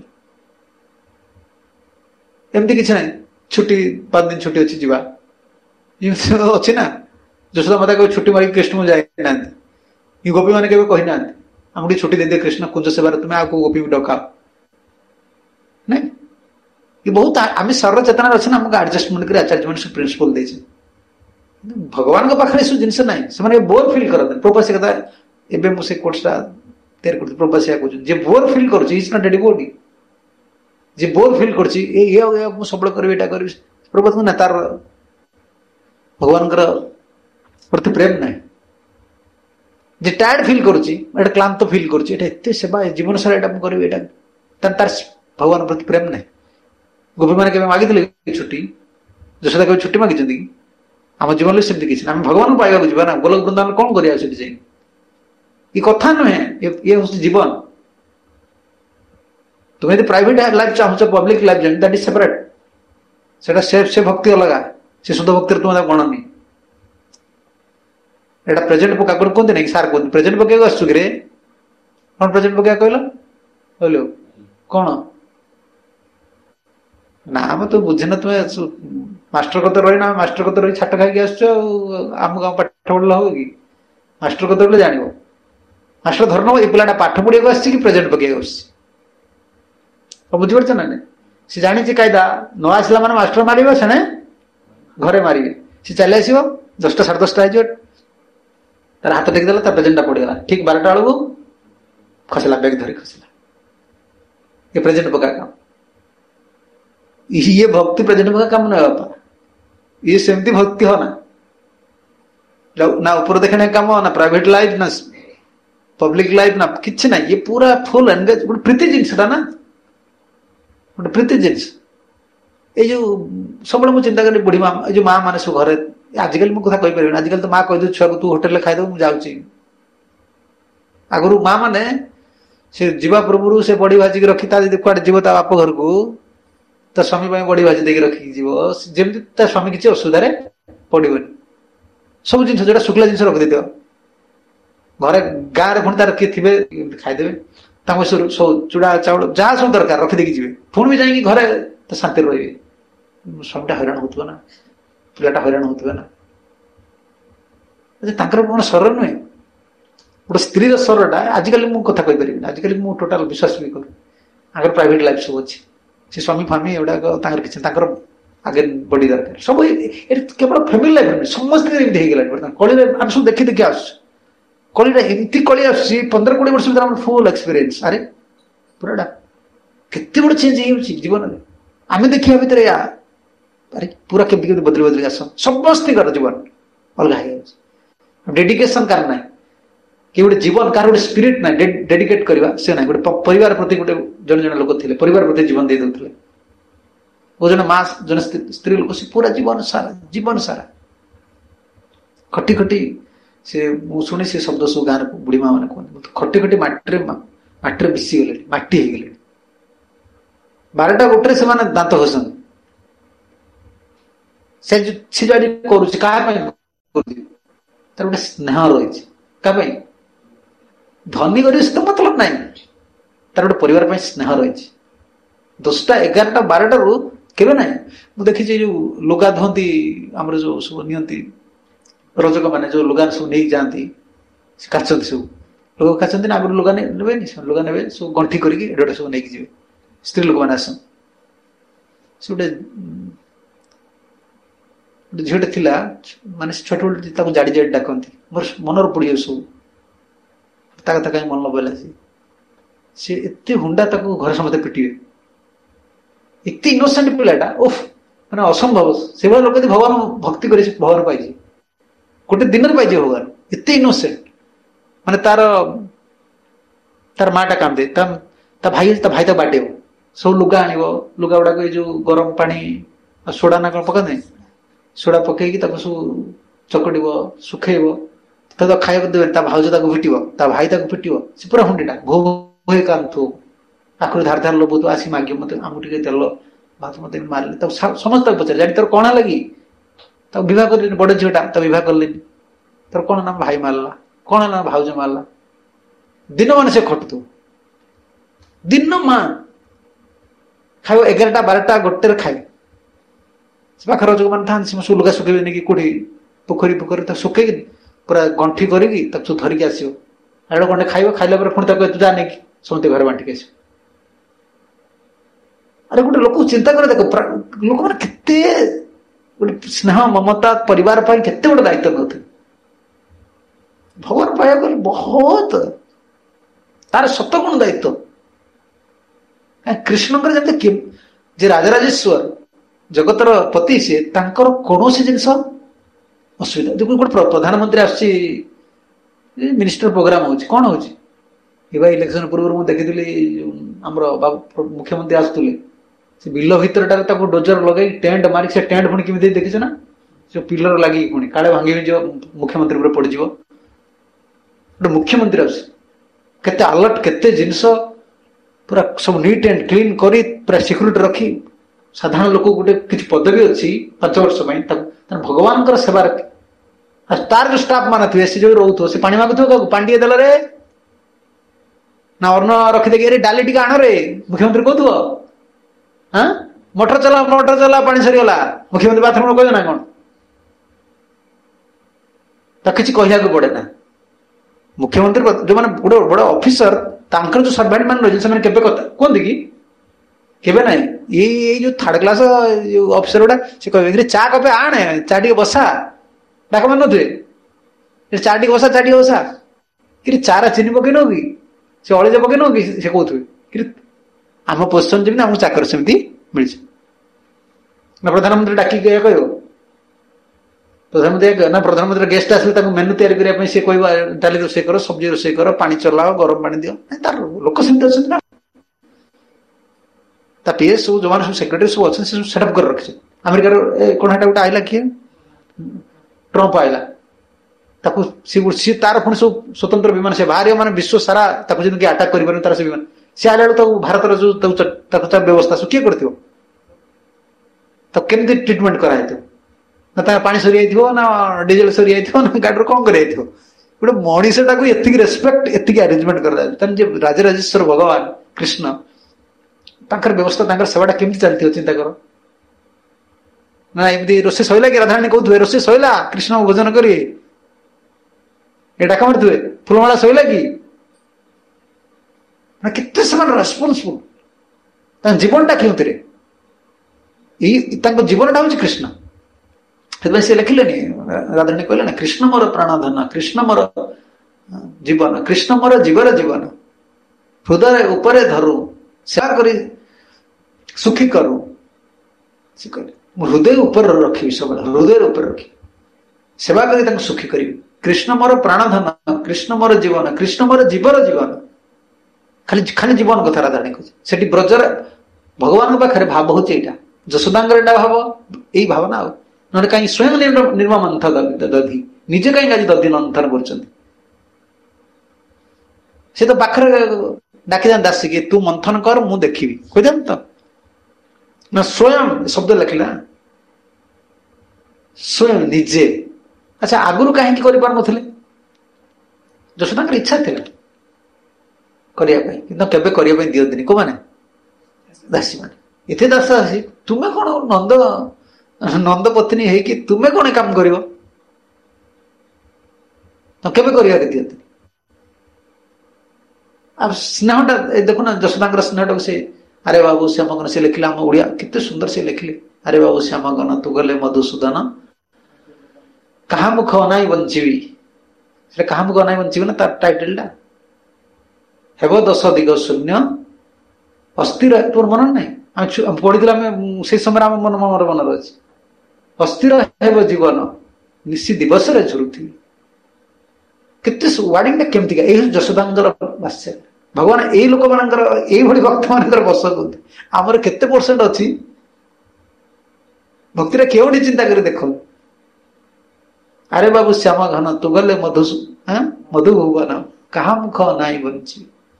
एमती किसी ना छुट्टी पांच दिन छुट्टी अच्छी जीवा अच्छी ना यशोदा माता कभी छुट्टी मारिक कृष्ण को जाए गोपी मैंने कभी कही ना आमको छुट्टी दे दे कृष्ण कुंज सेवार तुम्हें आपको गोपी डका नहीं ये बहुत आम सर्व चेतना अच्छे ना आमको एडजस्टमेंट कर आचार्य मन से प्रिंसिपल दे भगवान पाखे सब जिन ना से बोर फिल करते प्रोपासी कथा एवं मुझे कोर्सटा तैयार करते प्रोपासी कहते बोर फिल कर नट डिवोटी जे बोर फिल कर सब करी प्रभु ना तार भगवान प्रति प्रेम ना जे टायर्ड फिल करुच्ची क्लांत फिल करुच्ची सेवा जीवन सारा यहाँ करी तार भगवान प्रति प्रेम ना गोपी मैंने केवल मागिले छुट्टी यशोदा कभी छुट्टी मागी कि आम जीवन सेमती किसी आम भगवान को पाइबा जावा ना गोलक वृंदावन कौन कर कथा नुहे ये हूँ जीवन तुम्हें यदि प्राइवेट लाइफ चाहूच पब्लिक लाइफ जान दैट इज सेपरेट से से भक्ति अलग से शुद्ध भक्ति तुम गणनी एटा प्रेजेंट पका कहते ना सार कहते प्रेजेंट पकड़ आसु कि कौन प्रेजेंट पकड़ कहल कहल कौन ना तो बुझे ना तुम्हें मास्टर कत रही ना मास्टर कत रही छाट खाई आम गाँव पाठ पढ़ल हो कि मास्टर कत बोले जान मास्टर धर न ये पिलाटा पाठ पढ़ा आस प्रेजेंट पकड़ आस बुझीपार ना सी जानी कायदा न आसला मैंने मास्टर मारे से घरे मारे सी चली आस दसटा साढ़े दसटा हो तार हाथ टेकदेला तार प्रेजेंटा पड़गला ठीक बारटा बेलू खसला बैग धरी खसला ये प्रेजेंट पका काम ये भक्ति प्रेजेंट पका काम ना बापा ये सेमती भक्ति हो ना ना ऊपर देखने काम ना प्राइवेट लाइफ ना पब्लिक लाइफ ना किसी ना ये पूरा फुल एंगेज गोटे प्रीति जिनसा ना गोटे प्रीति जिनस ये जो सब मुझे चिंता करी बुढ़ी माँ जो माँ मैंने सब घरे आजिकल मुझे कथा कही आजिकल तो माँ कहीदे छुआ को तू होटेल खाईदे मुझे जाऊँगी आगुरी माँ मैंने से जीवा पूर्व से बड़ी भाजिक रखी कुआडे जीव ता बाप घर को ता स्वामी बड़ी भाजी देकी रखी जीव जमी ता स्वामी किसी असुविधा पड़ोनी सब जिन जो शुक्ला जिन रखी दे घरे गाँव में पुणी तार किए थे खाईदे सब चूड़ा चाउल जहाँ सब दरकार रखीदे जी पुणी भी जाकि घरे शांति रे स्वामीटा हईराण हो ना पिलाटा हईराण हो ना कौन सर नुहे गोटे स्त्री सरटा आजिकल मुझे कथा कहीपर आजिकल मुझे टोटाल विश्वास भी कर आगे प्राइवेट लाइफ सब अच्छी से स्वामी फामी एगुड़ाक किसी आगे बड़ी दरकार सब केवल फैमिली लाइफ नुहे समस्त हो कली आम सब देखी देखी आस कलीटा एमती कली आस पंद्रह कोड़े वर्ष भर फुल एक्सपीरियंस अरे पूरा केते बड़े चेंज हो जीवन में आम देखा भितर या अरे पूरा केमती केमती बदली बदली आस समस्त जीवन अलग डेडिकेशन कार ना कि गोटे जीवन कार गोटे स्पिरिट ना डेडिकेट करवा से ना गोटे परिवार प्रति गोटे जन जन लोक थे परिवार प्रति जीवन दे दौले वो जन माँ जन स्त्री लोक से पूरा जीवन सारा जीवन सारा खटी खटी से मुझे शुणी से शब्द सब गाँव बुढ़ी माँ मैंने कहते खटी खटी मटर मटर मिसी गले मटी हो गले बारटा गोटे से दांत घसन से कर तार गोटे स्नेह रही क्या धनी कर तो मतलब ना तार गोटे परिवार स्नेह रही दसटा एगारटा बारटा रू केवे ना मुझे देखी जो लुगा धुंती आम जो सब नियंती रजक मैंने जो लुगा सब नहीं जाती काचती सब लोग काचती आगुरी लुगा ने लुगा ने सब गंठी करके सब नहीं जी स्त्री लोक मैंने आसन से गोटे झीटे थी मानने छोट छोट जाड़ी जाड़ी डाकती मोर मनर पड़ी सब कहीं मन न पड़ा सी एत हुंडा घर समझे पिटे एत इनोसेंट पिलाटा ओफ मैंने असंभव से भाई लोग भगवान भक्ति कर भगवान पाई गोटे दिन पाई भगवान एत इनोसेंट माने तार तार माटा कांदे ता भाई ता भाई तक बाटे सब लुगा आण लुगा गुड़ाक जो गरम पानी सोडा ना कौन पकाते सोडा पकईकी सब चकड़ सुखेब तो खाया देवे भाज भिट भाई पिट से पूरा हुंडीटा भो भोए कांदु आखिर धार धार लोभ तो आसी मागे मत आमको टे तेल भात मत मारे समस्त पचारे जानी तोर कौन लगी बहुत कर बड़ झीटा बहुत कले तोर कौन ना भाई मारला कौन है ना भाज मारला दिन मान से खटु दिन माँ खाइब एगारटा बारटा गोटे खाए पाखर जो मैंने था सब लुगा सुखेबे कि कौटी पोखरी पोखरी सुखे पूरा गंठी करी धरिकी आसो आड़ गंडे खाइब खाइला पुणी तू जा नहीं समझते घर बांटिक आस अरे गोटे लोक चिंता कर देख लोक मैंने केते गोटे स्नेह ममता परिवार केते गोटे दायित्व नौते भगवान पाया गले बहुत तार सत गुण दायित्व कृष्ण जमी जे राजराजेश्वर जगतर पति सी कौन जिनस असुविधा देखो गोटे प्रधानमंत्री आसी मिनिस्टर प्रोग्राम हो कौन हो इलेक्शन पूर्व मुझे देखी आम मुख्यमंत्री आसुले से बिल भितर डोजर लगे टेंट मारिक से टेंट पुणी केमी देखी ना जो पिलर लगी पुणी काले भांगी मुख्यमंत्री पूरा पड़ज गोटे मुख्यमंत्री आस केते अलर्ट केते जिनस पूरा सब नीट एंड क्लीन करी पूरा सिक्यूरिटी रखी साधारण लोक गोटे किसी पदवी अच्छी पांच वर्ष भगवान सेवा रखी तार जो स्टाफ मान थे सी जो रोथ से पानी मागुव पानी टे देल रे ना अन्न रखीदे डाली टी आण रे मुख्यमंत्री कहु हाँ मोटर चला मोटर चला पानी सरीगला मुख्यमंत्री बाथरूम कह ना कौन तो किसी कहला पड़े ना मुख्यमंत्री जो मैंने गोटे बड़ ऑफिसर तांकर जो सर्वेंट मान रही से कहते कि केबे ना ये जो थर्ड क्लास ऑफिसर गुड़ा से कहे चा कपे आने चा टे बसा डाक मान थे चा टे बसा चा टे बसा कि चारा चीनी पकई नो कि से अड़ेज पकई नो कि से कहते कि आम पोजिशन जमी आमको चाकर सेमती मिल ना प्रधानमंत्री डाकी कह प्रधानमंत्री ना प्रधानमंत्री गेस्ट आसे मेनू तैयारी से कह डाली रोसे कर सब्जी रोसे कर पानी चलाओ गरम पानी दियो तार लोक सेमती अच्छे ना पीएस सब जो सब सेक्रेटरी सब अच्छे सब सेटअप कर रखे अमेरिकार कौन है गोटे आईला किए ट्रंप आईला ତାକୁ ସି ତାର ପୁଣି ସବୁ ସ୍ୱତନ୍ତ୍ର ବିମାନ ସେ ବାହାରିବ ମାନେ ବିଶ୍ୱ ସାରା ତାକୁ ଯଦି କିଏ ଆଟାକ୍ କରିପାରିବ ତାର ସେ ବିମାନ ସେ ଆଇଲା ବେଳକୁ ତାକୁ ଭାରତର ଯୋଉ ତାକୁ ତାର ବ୍ୟବସ୍ଥା ସବୁ କିଏ କରିଥିବ ତାକୁ କେମିତି ଟ୍ରିଟମେଣ୍ଟ କରାଯାଇଥିବ ନା ତାର ପାଣି ସରିଯାଇଥିବ ନା ଡିଜେଲ ସରିଯାଇଥିବ ନା ଗାଡିରୁ କଣ କରାଯାଇଥିବ ଗୋଟେ ମଣିଷଟାକୁ ଏତିକି ରେସ୍ପେକ୍ଟ ଏତିକି ଆରେଞ୍ଜମେଣ୍ଟ କରାଯାଏ ତାହେଲେ ଯେ ରାଜରାଜେଶ୍ୱର ଭଗବାନ କୃଷ୍ଣ ତାଙ୍କର ବ୍ୟବସ୍ଥା ତାଙ୍କର ସେବାଟା କେମିତି ଚାଲିଥିବ ଚିନ୍ତା କର ନା ଏମିତି ରୋଷେଇ ସଇଲା କି ରାଧାରାଣୀ କହୁଥିବେ ରୋଷେଇ ସଇଲା କୃଷ୍ଣ ଭୋଜନ କରି ଏଇଟା କାମୁଥିବେ ଫୁଲମାଳା ସଇଲା କି କେତେ ସେମାନେ ରେସ୍ପନ୍ସିବୁଲ ତାଙ୍କ ଜୀବନଟା କେଉଁଥିରେ ଏଇ ତାଙ୍କ ଜୀବନଟା ହଉଛି କୃଷ୍ଣ ସେଥିପାଇଁ ସେ ଲେଖିଲେନି ରାଧାରାଣୀ କହିଲେ ନା କୃଷ୍ଣ ମୋର ପ୍ରାଣଧନ କୃଷ୍ଣ ମୋର ଜୀବନ କୃଷ୍ଣ ମୋର ଜୀବର ଜୀବନ ହୃଦୟ ଉପରେ ଧରୁ ସେବା କରି ସୁଖୀ କରୁ ସେ କହିଲେ ମୁଁ ହୃଦୟ ଉପରେ ରଖିବି ସବୁବେଳେ ହୃଦୟ ଉପରେ ରଖିବି ସେବା କରି ତାଙ୍କୁ ସୁଖୀ କରିବି କୃଷ୍ଣ ମୋର ପ୍ରାଣଧନ କୃଷ୍ଣ ମୋର ଜୀବନ କୃଷ୍ଣ ମୋର ଜୀବର ଜୀବନ ଖାଲି ଖାଲି ଜୀବନ କଥା ରାଧାରାଣୀ କହୁଛି ସେଠି ବ୍ରଜରେ ଭଗବାନଙ୍କ ପାଖରେ ଭାବ ହଉଛି ଏଇଟା ଯଶୋଦାଙ୍କର ଏଇଟା ଭାବ ଏଇ ଭାବନା ଆଉ ନହେଲେ କାହିଁକି ସ୍ୱୟଂ ନିର୍ମା ମନ୍ଥନ ଦଧି ନିଜେ କାହିଁକି ଆଜି ଦଧି ମନ୍ଥନ କରୁଛନ୍ତି ସେ ତ ପାଖରେ ଡାକିଯାନ୍ତି ଦାସିକି ତୁ ମନ୍ଥନ କର ମୁଁ ଦେଖିବି କହିଥାନ୍ତି ତ ନା ସ୍ୱୟଂ ଶବ୍ଦ ଲେଖିଲା ସ୍ୱୟଂ ନିଜେ ଆଚ୍ଛା ଆଗରୁ କାହିଁକି କରିପାରୁନଥିଲେ ଯଶୋଦାଙ୍କର ଇଚ୍ଛା ଥିଲା କରିବା ପାଇଁ କିନ୍ତୁ କେବେ କରିବା ପାଇଁ ଦିଅନ୍ତିନି କୋଉମାନେ ଦାସୀ ମାନେ ଏତେ ଦାସ ଦାସୀ ତୁମେ କଣ ନନ୍ଦ ନନ୍ଦ ପତ୍ନୀ ହେଇକି ତୁମେ କଣ କାମ କରିବ କେବେ କରିବାକୁ ଦିଅନ୍ତିନି ଆଉ ସ୍ନେହଟା ଦେଖୁନା ଯଶୋଦାଙ୍କର ସ୍ନେହଟାକୁ ସେ ଆରେ ବାବୁ ଶ୍ୟାମଗନ ସେ ଲେଖିଲେ ଆମ ଓଡିଆ କେତେ ସୁନ୍ଦର ସେ ଲେଖିଲେ ଆରେ ବାବୁ ଶ୍ୟାମଗନ ତୁ ଗଲେ ମଧୁସୂଦନ କାହା ମୁଖ ଅନାଇ ବଞ୍ଚିବି ସେଟା କାହା ମୁଖ ଅନାଇ ବଞ୍ଚିବି ନା ତାର ଟାଇଟେଲଟା ହେବ ଦଶ ଦିଗ ଶୂନ୍ୟ ଅସ୍ଥିର ତୋର ମନ ନାହିଁ ଆମେ ପଢିଥିଲେ ଆମେ ସେଇ ସମୟରେ ଆମ ମନ ମୋର ମନରେ ଅଛି ଅସ୍ଥିର ହେବ ଜୀବନ ନିଶି ଦିବସରେ ଝୁରୁଥିବି କେତେ ୱାର୍ଡିଂଟା କେମିତିକା ଏଇ ଯଶୋଦାଙ୍କର ଭାଷ୍ୟ ଭଗବାନ ଏଇ ଲୋକମାନଙ୍କର ଏଇଭଳି ଭକ୍ତ ମାନଙ୍କର ବସ କୁହନ୍ତି ଆମର କେତେ ପରସେଣ୍ଟ ଅଛି ଭକ୍ତିରେ କେଉଁଠି ଚିନ୍ତା କରି ଦେଖ ଆରେ ବାବୁ ଶ୍ୟାମ ଘନ ତୁ ଗଲେ ମଧୁ ମଧୁଭୁବନ କାହା ମୁଖ ନାହିଁ ବଞ୍ଚି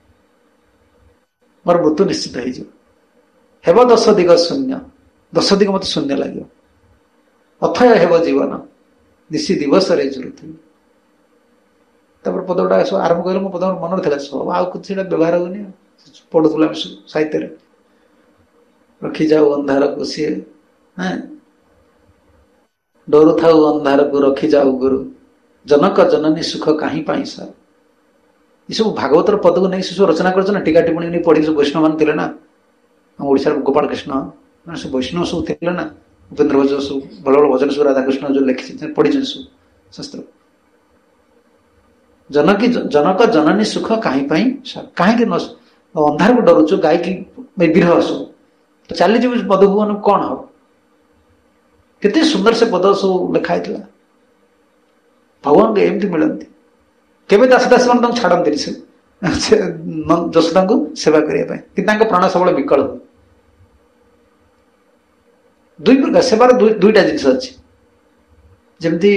ମୋର ମୃତ୍ୟୁ ନିଶ୍ଚିତ ହେଇଯିବ ହେବ ଦଶ ଦିଗ ଶୂନ୍ୟ ଦଶ ଦିଗ ମତେ ଶୂନ୍ୟ ଲାଗିବ ଅଥୟ ହେବ ଜୀବନ ନିଶି ଦିବସରେ ଝୁରୁଥିବି ତାପରେ ପଦଟା ଆରମ୍ଭ କରିଲେ ମୋ ପଦ ମନରେ ଥିଲା ସବୁ ଆଉ କିଛି ସେଇଟା ବ୍ୟବହାର ହଉନି ପଢୁଥିଲା ଆମେ ସାହିତ୍ୟରେ ରଖିଯାଉ ଅନ୍ଧାରକୁ ସିଏ ହଁ ଡରୁଥାଉ ଅନ୍ଧାରକୁ ରଖିଯାଉ ଗୁରୁ ଜନକ ଜନନୀ ସୁଖ କାହିଁ ପାଇଁ ସାର୍ ଏସବୁ ଭାଗବତର ପଦକୁ ନେଇ ସେସବୁ ରଚନା କରିଛ ନା ଟିକା ଟିପ୍ପଣୀ ନେଇ ପଢିକି ସବୁ ବୈଷ୍ଣବ ମାନେ ଥିଲେ ନା ଆମ ଓଡିଶାର ଗୋପାଳ କୃଷ୍ଣ ମାନେ ସବୁ ବୈଷ୍ଣବ ସବୁ ଥିଲେ ନା ଉପେନ୍ଦ୍ର ଭଜ ସବୁ ଭଲ ଭଲ ଭଜନ ସବୁ ରାଧାକୃଷ୍ଣ ଯୋଉ ଲେଖିଛନ୍ତି ପଢିଛନ୍ତି ସବୁ ଶାସ୍ତ୍ର ଜନକୀ ଜନକ ଜନନୀ ସୁଖ କାହିଁ ପାଇଁ କାହିଁକି ନ ଅନ୍ଧାରକୁ ଡରୁଛୁ ଗାଈକି ବିରହ ସବୁ ଚାଲିଯିବୁ ମଧୁଭୁବନ କଣ ହବ କେତେ ସୁନ୍ଦର ସେ ପଦ ସବୁ ଲେଖା ହେଇଥିଲା ଭଗବାନଙ୍କୁ ଏମିତି ମିଳନ୍ତି କେବେ ଦାସ ଦାସୀ ମାନେ ତାଙ୍କୁ ଛାଡନ୍ତିନି ସେ ଯଶୋଦାଙ୍କୁ ସେବା କରିବା ପାଇଁ କିନ୍ତୁ ତାଙ୍କ ପ୍ରାଣ ସବୁବେଳେ ବିକଳ ହୁଏ ଦୁଇ ପ୍ରକାର ସେବାର ଦୁଇଟା ଜିନିଷ ଅଛି ଯେମିତି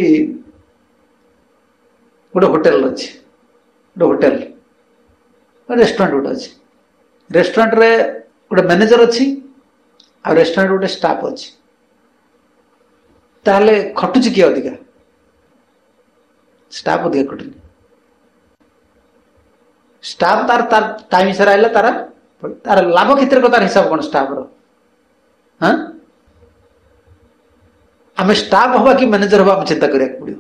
ଗୋଟେ ହୋଟେଲ ଅଛି ଗୋଟେ ହୋଟେଲ ରେଷ୍ଟୁରାଣ୍ଟ ଗୋଟେ ଅଛି ରେଷ୍ଟୁରାଣ୍ଟରେ ଗୋଟେ ମ୍ୟାନେଜର ଅଛି ଆଉ ରେଷ୍ଟୁରାଣ୍ଟ ଗୋଟେ ଷ୍ଟାଫ ଅଛି ତାହେଲେ ଖଟୁଛି କିଏ ଅଧିକା ଷ୍ଟାଫ ଅଧିକା ଖଟୁନି ଷ୍ଟାଫ ତାର ତାର ଟାଇମ ହିସାବରେ ଆଇଲା ତାର ତାର ଲାଭ କ୍ଷେତ୍ରରେ ତାର ହିସାବ କଣ ଷ୍ଟାଫର ହଁ ଆମେ ଷ୍ଟାଫ ହବା କି ମ୍ୟାନେଜର ହବା ଆମେ ଚିନ୍ତା କରିବାକୁ ପଡିବ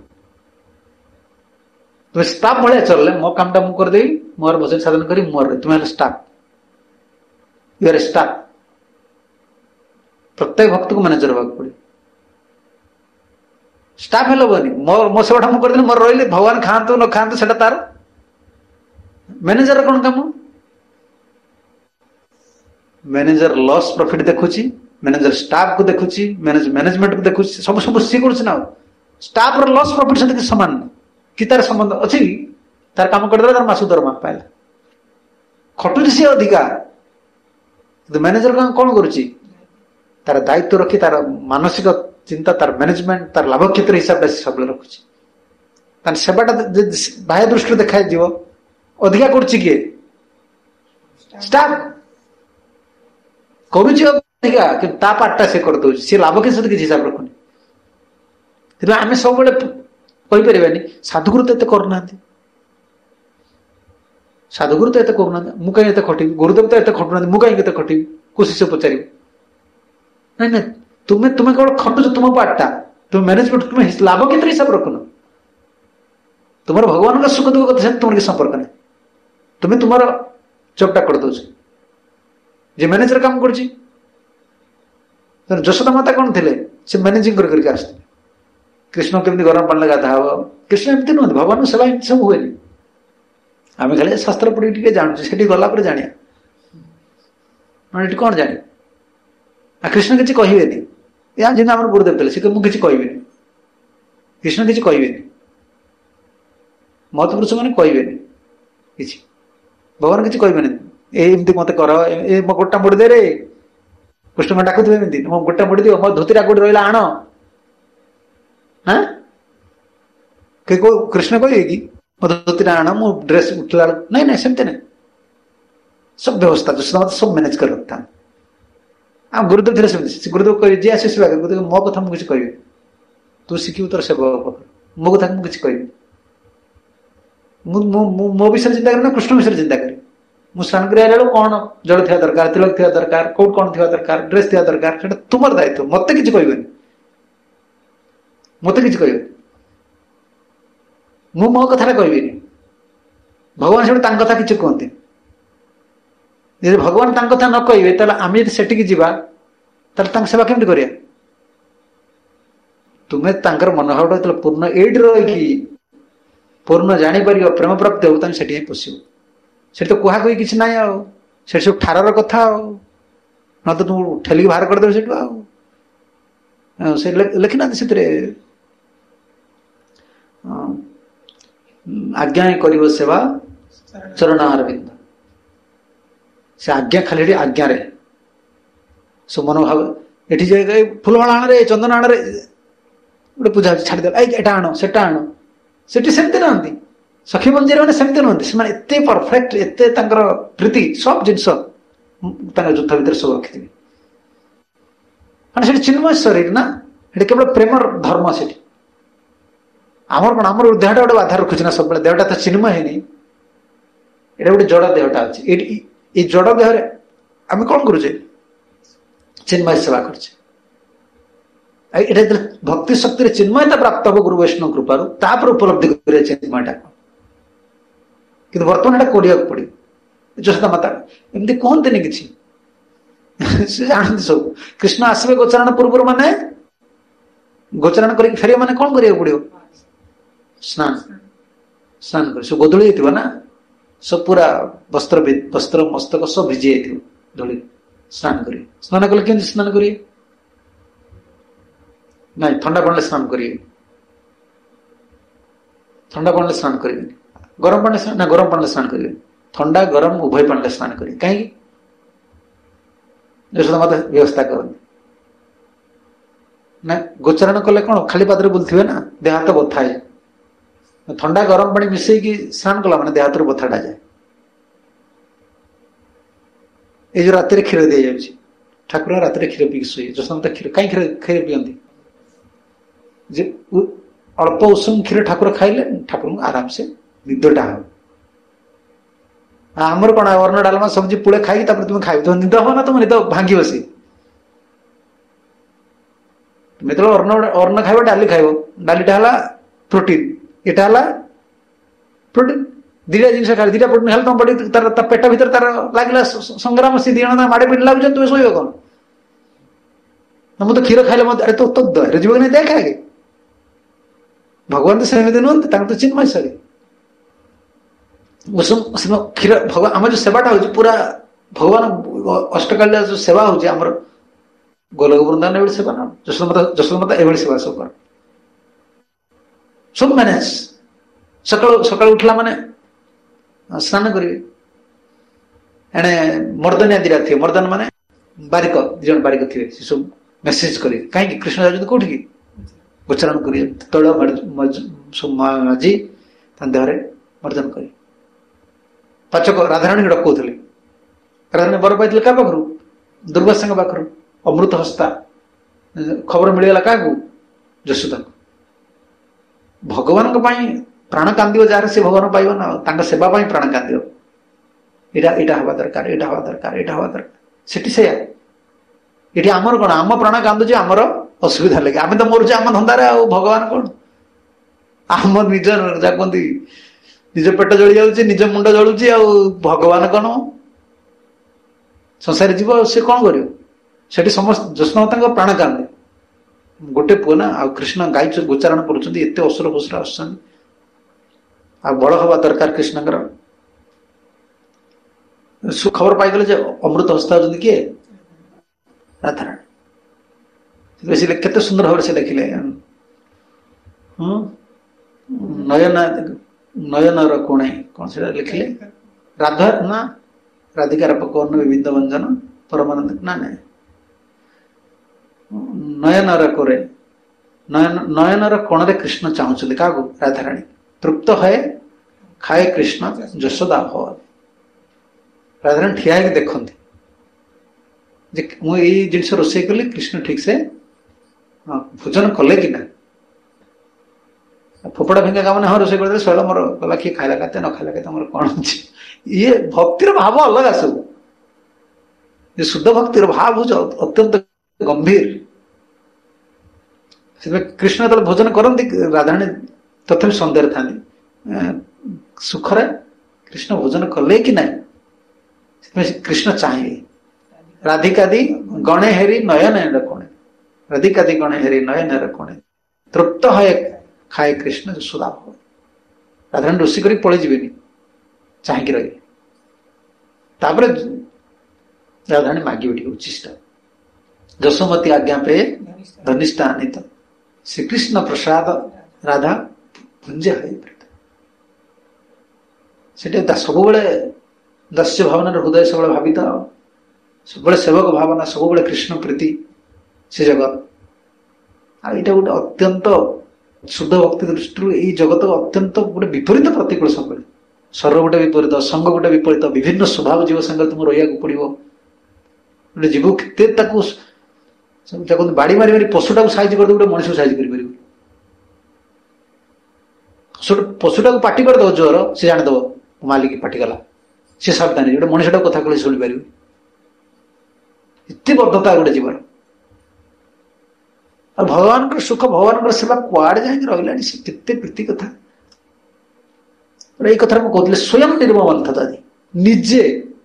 ତୁମେ ଷ୍ଟାଫ ଭଳିଆ ଚଳିଲେ ମୋ କାମଟା ମୁଁ କରିଦେବି ମୋର ଭଜନ ସାଧନ କରି ମୋର ତୁମେ ହେଲେ ଷ୍ଟାଫ ୟୁ ଆର ଷ୍ଟାଫ ପ୍ରତ୍ୟେକ ଭକ୍ତକୁ ମ୍ୟାନେଜର ହବାକୁ ପଡିବ ଷ୍ଟାଫ ହେଲେ ହବନି ମୋର ମୋ ସେବାଟା ମୁଁ କରିଦେଲି ମୋର ରହିଲେ ଭଗବାନ ଖାଆନ୍ତୁ ନ ଖାଆନ୍ତୁ ସେଟା ତାର ମ୍ୟାନେଜର କଣ କାମ ମ୍ୟାନେଜର ଲସ୍ ପ୍ରଫିଟ୍ ଦେଖୁଛି ମ୍ୟାନେଜର ଷ୍ଟାଫକୁ ଦେଖୁଛି ମ୍ୟାନେଜମେଣ୍ଟକୁ ଦେଖୁଛି ସବୁ ସବୁ ସିଏ କରୁଛି ନା ଷ୍ଟାଫର ଲସ୍ ପ୍ରଫିଟ୍ ସେମିତି ସମାନ କି ତାର ସମ୍ବନ୍ଧ ଅଛି କି ତାର କାମ କରିଦେଲା ତାର ମାସକୁ ଦରମା ପାଇଲା ଖଟୁଛି ସିଏ ଅଧିକା କିନ୍ତୁ ମ୍ୟାନେଜର କଣ କରୁଛି ତାର ଦାୟିତ୍ୱ ରଖି ତାର ମାନସିକ ଚିନ୍ତା ତାର ମ୍ୟାନେଜମେଣ୍ଟ ତାର ଲାଭ କ୍ଷେତ୍ର ହିସାବଟା ସେ ସବୁବେଳେ ରଖୁଛି ତା ସେବାଟା ବାହ୍ୟ ଦୃଷ୍ଟିରେ ଦେଖାଯିବ ଅଧିକା କରୁଛି କିଏ? ଷ୍ଟାଫ କରୁଛି ଅଧିକା, କିନ୍ତୁ ତା ପାଠଟା ସେ କରିଦଉଛି, ସେ ଲାଭ କ୍ଷତି ସହିତ କିଛି ହିସାବ ରଖୁନି। ସେଥିପାଇଁ ଆମେ ସବୁବେଳେ କହିପାରିବାନି ସାଧୁଗୁରୁ ତ ଏତେ କରୁନାହାନ୍ତି, ସାଧୁଗୁରୁ ତ ଏତେ କରୁନାହାନ୍ତି, ମୁଁ କାହିଁକି ଏତେ ଖଟିବି, ଗୁରୁଦେବ ତ ଏତେ ଖଟୁନାହାନ୍ତି, ମୁଁ କାହିଁକି ଏତେ ଖଟିବି, କୋଉ ଶିଷ୍ୟ ପଚାରିବ? ନାଇଁ ନାଇଁ, ତୁମେ ତୁମେ କେବଳ ଖଟୁଛ ତୁମ ପାଠଟା, ତୁମେ ମ୍ୟାନେଜମେଣ୍ଟ, ତୁମେ ଲାଭ କ୍ଷେତ୍ର ହିସାବ ରଖୁନ। ତୁମର ଭଗବାନଙ୍କ ସୁଖ ଦୁଃଖ କଥା ସେମିତି ତୁମର କିଛି ସମ୍ପର୍କ ନାହିଁ। ତୁମେ ତୁମର ଜବଟା କରିଦଉଛ। ଯେ ମ୍ୟାନେଜର କାମ କରୁଛି, ଯଶୋଦା ମାତା କଣ ଥିଲେ? ସେ ମ୍ୟାନେଜିଂ କରି କରିକି ଆସିଥିଲେ। କୃଷ୍ଣ କେମିତି ଗରମ ପାଣିରେ ଗାଧା ହବ, କୃଷ୍ଣ ଏମିତି ନୁହନ୍ତି, ଭଗବାନଙ୍କ ସେବା ଏମିତି ସବୁ ହୁଏନି। ଆମେ ଖାଲି ଶାସ୍ତ୍ର ପଢିକି ଟିକେ ଜାଣୁଛୁ, ସେଠି ଗଲା ପରେ ଜାଣିବା, ମାନେ ଏଠି କଣ ଜାଣିବା? ଆଉ କୃଷ୍ଣ କିଛି କହିବେନି, ଏହା ଯେମିତି ଆମର ଗୁରୁଦେବ ଥିଲେ, ସେ ମୁଁ କିଛି କହିବିନି, କୃଷ୍ଣ କିଛି କହିବେନି, ମହତ ପୁରୁଷ ମାନେ କହିବେନି କିଛି, ଭଗବାନ କିଛି କହିବେନି, ଏମିତି ମତେ କର, ଏ ମୋ ଗୋଟା ମୋଡି ଦେ ରେ, କୃଷ୍ଣଙ୍କୁ ଡାକୁଥିବେ ଏମିତି, ମୋ ଗୋଟା ମୋଡି ଦିଅ, ମୋ ଧୋତିଟା କୋଉଠି ରହିଲା ଆଣ। ହଁ କେ କୋଉ କୃଷ୍ଣ କହିବେ କି ମୋ ଧୋତିଟା ଆଣ, ମୁଁ ଡ୍ରେସ ଉଠିଲା ବେଳକୁ, ନାଇଁ ନାଇଁ ସେମିତି ନାଇଁ, ସବୁ ବ୍ୟବସ୍ଥା ଯଶୋଦା ମାତା ସବୁ ମ୍ୟାନେଜ କରି ରଖିଥାନ୍ତି। ଆଉ ଗୁରୁଦେବ ଥିଲେ ସେମିତି, ଗୁରୁଦେବ କହିବେ ଯିଏ ଆସେ ସେବା କରିବେ, ଗୁରୁଦେବ ମୋ କଥା ମୁଁ କିଛି କହିବି, ତୁ ଶିଖିବୁ ତୋର ସେବା, ମୋ କଥା ମୁଁ କିଛି କହିବି, ମୁଁ ମୁଁ ମୋ ବିଷୟରେ ଚିନ୍ତା କରେ ନା କୃଷ୍ଣ ବିଷୟରେ ଚିନ୍ତା କରେ। ମୁଁ ସ୍ନାନ କରି ଆଇଲା ବେଳକୁ କଣ ଜଳ ଥିବା ଦରକାର, ତିଳକ ଥିବା ଦରକାର, କୋଉଠି କଣ ଥିବା ଦରକାର, ଡ୍ରେସ ଥିବା ଦରକାର, ସେଟା ତୁମର ଦାୟିତ୍ୱ, ମତେ କିଛି କହିବେନି, ମତେ କିଛି କହିବେନି, ମୁଁ ମୋ କଥାଟା କହିବିନି, ଭଗବାନ ସେଠୁ ତାଙ୍କ କଥା କିଛି କୁହନ୍ତି। ଯଦି ଭଗବାନ ତାଙ୍କ କଥା ନ କହିବେ, ତାହେଲେ ଆମେ ଯଦି ସେଠିକି ଯିବା, ତାହେଲେ ତାଙ୍କ ସେବା କେମିତି କରିବା? ତୁମେ ତାଙ୍କର ମନୋଭାବଟା ଯେତେବେଳେ ପୂର୍ଣ୍ଣ ଏଇଠି ରହିକି ପୂର୍ଣ୍ଣ ଜାଣିପାରିବ, ପ୍ରେମ ପ୍ରାପ୍ତି ହବ, ତାହେଲେ ସେଠି ହିଁ ପଶିବ। ସେଠି ତ କୁହାକୁହି କିଛି ନାହିଁ, ଆଉ ସେଠି ସବୁ ଠାରର କଥା, ଆଉ ନ ତ ତୁମକୁ ଠେଲିକି ବାହାର କରିଦେବେ ସେଠୁ। ଆଉ ସେ ଲେଖିନାହାନ୍ତି ସେଥିରେ, ଆଜ୍ଞା କରିବ ସେବା ଚରଣ ଅରବିନ୍ଦ। ସେ ଆଜ୍ଞା ଖାଲି ଏଠି ଆଜ୍ଞାରେ ସବୁ ମନୋଭାବ। ଏଠି ଯେ ଫୁଲମାଳ ଆଣରେ, ଚନ୍ଦନ ଆଣରେ ଗୋଟେ ପୂଜା ହଉଛି, ଛାଡ଼ିଦେଲା, ଏଇ ଏଟା ଆଣ ସେଟା ଆଣ, ସେଠି ସେମିତି ନାହାନ୍ତି। ସଖୀ ମନ୍ଦିର ମାନେ ସେମିତି ନୁହନ୍ତି, ସେମାନେ ଏତେ ପରଫେକ୍ଟ, ଏତେ ତାଙ୍କର ପ୍ରୀତି, ସବୁ ଜିନିଷ ତାଙ୍କ ଯୁଦ୍ଧ ଭିତରେ ସବୁ ରଖିଥିବେ। ମାନେ ସେଠି ଚିନ୍ମୟ ଶରୀର ନା, ସେଠି କେବଳ ପ୍ରେମର ଧର୍ମ। ସେଠି ଆମର କଣ, ଆମର ଦେହଟା ଗୋଟେ ବାଧା ରଖୁଛି ନା ସବୁବେଳେ, ଦେହଟା ତ ଚିନ୍ମୟ ହେଇନି, ଏଇଟା ଗୋଟେ ଜଡ ଦେହଟା ଅଛି। ଏଇଠି ଏଇ ଜଡ ଦେହରେ ଆମେ କଣ କରୁଛେ? ଚିନ୍ମୟ ସେବା କରୁଛେ। ଏଇଟା ଯେତେବେଳେ ଭକ୍ତି ଶକ୍ତିରେ ଚିନ୍ମୟତା ପ୍ରାପ୍ତ ହବ ଗୁରୁ ବୈଷ୍ଣବ କୃପାରୁ, ତାପରେ ଉପଲବ୍ଧି କରିବା ଚିନ୍ମୟଟା। କିନ୍ତୁ ବର୍ତ୍ତମାନ ଏଟା କରିବାକୁ ପଡିବ। ଯଶୋଦା ମାତା ଏମିତି କୁହନ୍ତିନି କିଛି, ସେ ଜାଣନ୍ତି ସବୁ। କୃଷ୍ଣ ଆସିବେ ଗୋଚାରଣ ପୂର୍ବରୁ, ମାନେ ଗୋଚାରଣ କରିକି ଫେରିବ, ମାନେ କଣ କରିବାକୁ ପଡିବ? ସ୍ନାନ ସ୍ନାନ କରି ସବୁ ବଦଳି ଯାଇଥିବ ନା, ସବୁ ପୁରା ବସ୍ତ୍ର ବସ୍ତ୍ର ମସ୍ତକ ସବୁ ଭିଜି ଯାଇଥିବ ଧୂଳି, ସ୍ନାନ କରିବେ। ସ୍ନାନ କଲେ କେମିତି ସ୍ନାନ କରିବେ? ନାଇଁ, ଥଣ୍ଡା ପାଣିରେ ସ୍ନାନ କରିବେ, ଥଣ୍ଡା ପାଣିରେ ସ୍ନାନ କରିବେନି, ଗରମ ପାଣିରେ ନା ଗରମ ପାଣିରେ ସ୍ନାନ କରିବେ, ଥଣ୍ଡା ଗରମ ଉଭୟ ପାଣିରେ ସ୍ନାନ କରିବେ। କାହିଁକି? ଯଶୋଦା ମାତା ବ୍ୟବସ୍ଥା କରନ୍ତି ନା। ଗୋଚାରଣ କଲେ କଣ, ଖାଲି ପାଦରେ ବୁଲିଥିବେ ନା, ଦେହ ହାତ ବଥା ହେଇଯାଏ। ଥଣ୍ଡା ଗରମ ପାଣି ମିଶେଇକି ସ୍ନାନ କଲା ମାନେ ଦେହ ହାତରୁ ବଥାଟା ଯାଏ। ଏଇ ଯୋଉ ରାତିରେ କ୍ଷୀର ଦିଆଯାଉଛି, ଠାକୁର ରାତିରେ କ୍ଷୀର ପିଇକି ଶୋଇବେ। ଯଶୋଦା ମାତା କ୍ଷୀର କାହିଁ କ୍ଷୀର କ୍ଷୀର ପିଅନ୍ତି? ଯେ ଅଳ୍ପ ଉଷୁମ କ୍ଷୀର ଠାକୁର ଖାଇଲେ ଠାକୁରଙ୍କୁ ଆରାମସେ ନିଦଟା ହବ। ଆମର କଣ, ଅନ୍ନ ଡାଲମା ସବଜି ପୁଳେ ଖାଇକି ତାପରେ ତୁମେ ଖାଇବ, ତୁମ ନିଦ ହବ ନା ତୁମ ନିଦ ଭାଙ୍ଗିବ? ସେ ତୁମେ ଯେତେବେଳେ ଅନ୍ନ ଅନ୍ନ ଖାଇବ, ଡାଲି ଖାଇବ, ଡାଲିଟା ହେଲା ପ୍ରୋଟିନ, ଏଟା ହେଲା ପ୍ରୋଟିନ, ଦିଟା ଜିନିଷ ଖାଇଲେ ଦିଟା ପ୍ରୋଟିନ ହେଲେ ତମ ବଡି, ତାର ତା ପେଟ ଭିତରେ ତାର ଲାଗିଲା ସଂଗ୍ରାମ, ସେ ଦି ଜଣ ମାଡି ପିଟି ଲାଗୁଛନ୍ତି, ତୁମେ ଶୋଇବ କଣ? ମୁଁ ତ କ୍ଷୀର ଖାଇଲେ ମତେ, ଆରେ ତ ତ ଦହରେ ଯିବ କି ନାହିଁ ଦେଖ ଆଗେ। ଭଗବାନ ତ ସେମିତି ନୁହନ୍ତି, ତାଙ୍କ ତ ଚିନ୍ମୟ ଶରୀର। ଉଷୁମ କ୍ଷୀର, ଭଗବାନ ଆମର ଯୋଉ ସେବାଟା ହଉଛି ପୁରା ଭଗବାନ ଅଷ୍ଟକାଳୀୟ ଯୋଉ ସେବା ହଉଛି ଆମର, ଗୋଲକ ବୃନ୍ଦାବନ ଏଭଳି ସେବା ନା, ଯଶୋଦା ମାତା ଯଶୋଦା ମାତା ଏଭଳି ସେବା ସବୁ କର, ସବୁ ମ୍ୟାନେଜ। ସକାଳୁ ସକାଳୁ ଉଠିଲା ମାନେ ସ୍ନାନ କରିବେ। ଏଣେ ମର୍ଦ୍ଦନିଆ ଦିଟା ଥିବେ, ମର୍ଦ୍ଦନ ମାନେ ବାରିକ, ଦି ଜଣ ବାରିକ ଥିବେ, ସେ ସବୁ ମେସେଜ କରିବେ। କାହିଁକି? କୃଷ୍ଣ ଯାଉଛନ୍ତି କୋଉଠିକି? ଗୋଚାରଣ କରିବେ। ତୈଳ ସବୁ ମାଜି ତାଙ୍କ ଦେହରେ ମର୍ଜନ କରି ପାଚକ ରାଧାରାଣୀକି ଡକଉଥିଲେ। ରାଧାରାଣୀ ବର ପାଇଥିଲେ କାହା ପାଖରୁ? ଦୁର୍ବାସାଙ୍କ ପାଖରୁ। ଅମୃତ ହସ୍ତା ଖବର ମିଳିଗଲା କାହାକୁ? ଯଶୋଦାଙ୍କୁ। ଭଗବାନଙ୍କ ପାଇଁ ପ୍ରାଣ କାନ୍ଦିବ ଯାହାର ସେ ଭଗବାନ ପାଇବ ନା, ତାଙ୍କ ସେବା ପାଇଁ ପ୍ରାଣ କାନ୍ଦିବ। ଏଇଟା ଏଇଟା ହବା ଦରକାର, ଏଇଟା ହବା ଦରକାର, ଏଇଟା ହବା ଦରକାର। ସେଠି ସେଇଆ। ଏଠି ଆମର କଣ? ଆମ ପ୍ରାଣ କାନ୍ଦୁଛି ଆମର ଅସୁବିଧା ଲାଗେ, ଆମେ ତ ମରୁଛେ ଆମ ଧନ୍ଦାରେ, ଆଉ ଭଗବାନ କଣ? ଆମ ନିଜ ଯାହା କୁହନ୍ତି ନିଜ ପେଟ ଜଳି ଯାଉଛି, ନିଜ ମୁଣ୍ଡ ଜଳୁଛି, ଆଉ ଭଗବାନ କଣ? ସଂସାରେ ଯିବ ଆଉ ସେ କଣ କରିବ? ସେଠି ସମସ୍ତ ଯଶୋଦାଙ୍କ ପ୍ରାଣ କାନ୍ଦେ। ଗୋଟେ ପୁଅ ନା, ଆଉ କୃଷ୍ଣ ଗାଈ ଗୋଚାରଣ କରୁଛନ୍ତି, ଏତେ ଅସୁର ଫସୁର ଆସୁଛନ୍ତି, ଆଉ ବଳ ହବା ଦରକାର କୃଷ୍ଣଙ୍କର। ସୁଖବର ପାଇଗଲେ ଯେ ଅମୃତ ହସ୍ତା ହଉଛନ୍ତି କିଏ? ରାଧାରାଣୀ। କେତେ ସୁନ୍ଦର ଭାବରେ ସେ ଲେଖିଲେ। ହୁଁ ନୟନ ନୟନର କୋଣେ କଣ ସେଟା ଲେଖିଲେ? ରାଧା ନା ରାଧିକାର ପକର୍ଣ୍ଣ ବିବିଧ ବ୍ୟଞ୍ଜନ ପରମାନନ୍ଦ ନା ନାଇଁ ନୟନର କୋରେ ନୟନ ନୟନର କୋଣରେ କୃଷ୍ଣ ଚାହୁଁଛନ୍ତି କାହାକୁ? ରାଧାରାଣୀ। ତୃପ୍ତ ହଏ ଖାଏ କୃଷ୍ଣ ଯଶୋଦା ଭବ। ରାଧାରାଣୀ ଠିଆ ହେଇକି ଦେଖନ୍ତି ଯେ ମୁଁ ଏଇ ଜିନିଷ ରୋଷେଇ କଲି, କୃଷ୍ଣ ଠିକ ସେ ଭୋଜନ କଲେ କି ନା। ଫୋପଡ଼ା ଫିଙ୍ଗା କାମ ନା, ହଁ ରୋଷେଇ କରିଦେଲେ ଶୈଳ ମୋର ଗଲା, କିଏ ଖାଇଲା କେତେ ନ ଖାଇଲା କେତେ ମୋର କଣ ଅଛି। ଇଏ ଭକ୍ତିର ଭାବ ଅଲଗା ସବୁ। ଶୁଦ୍ଧ ଭକ୍ତିର ଭାବ ହଉଛି ଅତ୍ୟନ୍ତ ଗମ୍ଭୀର। ସେଥିପାଇଁ କୃଷ୍ଣ ଯେତେବେଳେ ଭୋଜନ କରନ୍ତି, ରାଧାରାଣୀ ତଥାପି ସନ୍ଦେହରେ ଥାନ୍ତି, ସୁଖରେ କୃଷ୍ଣ ଭୋଜନ କଲେ କି ନାହିଁ। ସେଥିପାଇଁ କୃଷ୍ଣ ଚାହିଁଲେ। ରାଧିକାଦି ଗଣେ ହେରି ନୟନର କୋଣେ, ରାଧିକାଦି ଗଣେ ହେରି ନୟନର କୋଣେ, ତୃପ୍ତ ହଏ ଖାଏ କୃଷ୍ଣ ଯଶୋଦା ଭବ। ରାଧାରାଣୀ ରୋଷେଇ କରି ପଳେଇ ଯିବେନି, ଚାହିଁକି ରହିବେ। ତାପରେ ରାଧାରାଣୀ ମାଗିବେ ଟିକେ ଉଚ୍ଚିଷ୍ଟ। ଯଶୋମତୀ ଆଜ୍ଞା ପେ ଧନିଷ୍ଠା ଆନିତ, ଶ୍ରୀକୃଷ୍ଣ ପ୍ରସାଦ ରାଧା ପୁଞ୍ଜେ ହଏ ପ୍ରୀତ। ସେଟା ସବୁବେଳେ ଦାସ୍ୟ ଭାବନାର ହୃଦୟ ସବୁବେଳେ ଭାବିତ, ସବୁବେଳେ ସେବକ ଭାବନା, ସବୁବେଳେ କୃଷ୍ଣ ପ୍ରୀତି ସେ ଜଗତ। ଆଉ ଏଇଟା ଗୋଟେ ଅତ୍ୟନ୍ତ ଶୁଦ୍ଧ ଭକ୍ତି ଦୃଷ୍ଟିରୁ ଏଇ ଜଗତ ଅତ୍ୟନ୍ତ ଗୋଟେ ବିପରୀତ ପ୍ରତିକୂଳ ସବୁବେଳେ। ଶରୀର ଗୋଟେ ବିପରୀତ, ସଙ୍ଗ ଗୋଟେ ବିପରୀତ, ବିଭିନ୍ନ ସ୍ୱଭାବ ଜୀବ ସାଙ୍ଗରେ ତୁମକୁ ରହିବାକୁ ପଡିବ। ଗୋଟେ ଜୀବ କେତେ ତାକୁ ବାଡି ମାରି ମାରି ପଶୁଟାକୁ ସାଇଜ କରିଦେବ, ଗୋଟେ ମଣିଷକୁ ସାଇଜ କରିପାରିବ। ପଶୁଟାକୁ ପାଟି କରିଦବ ଜୋର, ସେ ଜାଣିଦବ ମାଲିକ ପାଟି କଲା, ସେ ସାବଧାନ। ଗୋଟେ ମଣିଷଟାକୁ କଥା କହିଲେ ଶୁଣିପାରିବ। ଏତେ ବଦ୍ଧତା ଗୋଟେ ଜୀବନ। ଆଉ ଭଗବାନଙ୍କର ସୁଖ, ଭଗବାନଙ୍କର ସେବା କୁଆଡେ ଯାଇକି ରହିଲାଣି, ସେ କେତେ ପ୍ରୀତି କଥା। ଏଇ କଥା ମୁଁ କହୁଥିଲି, ସ୍ୱୟଂ ନିର୍ମମନ୍ଥତା ନିଜେ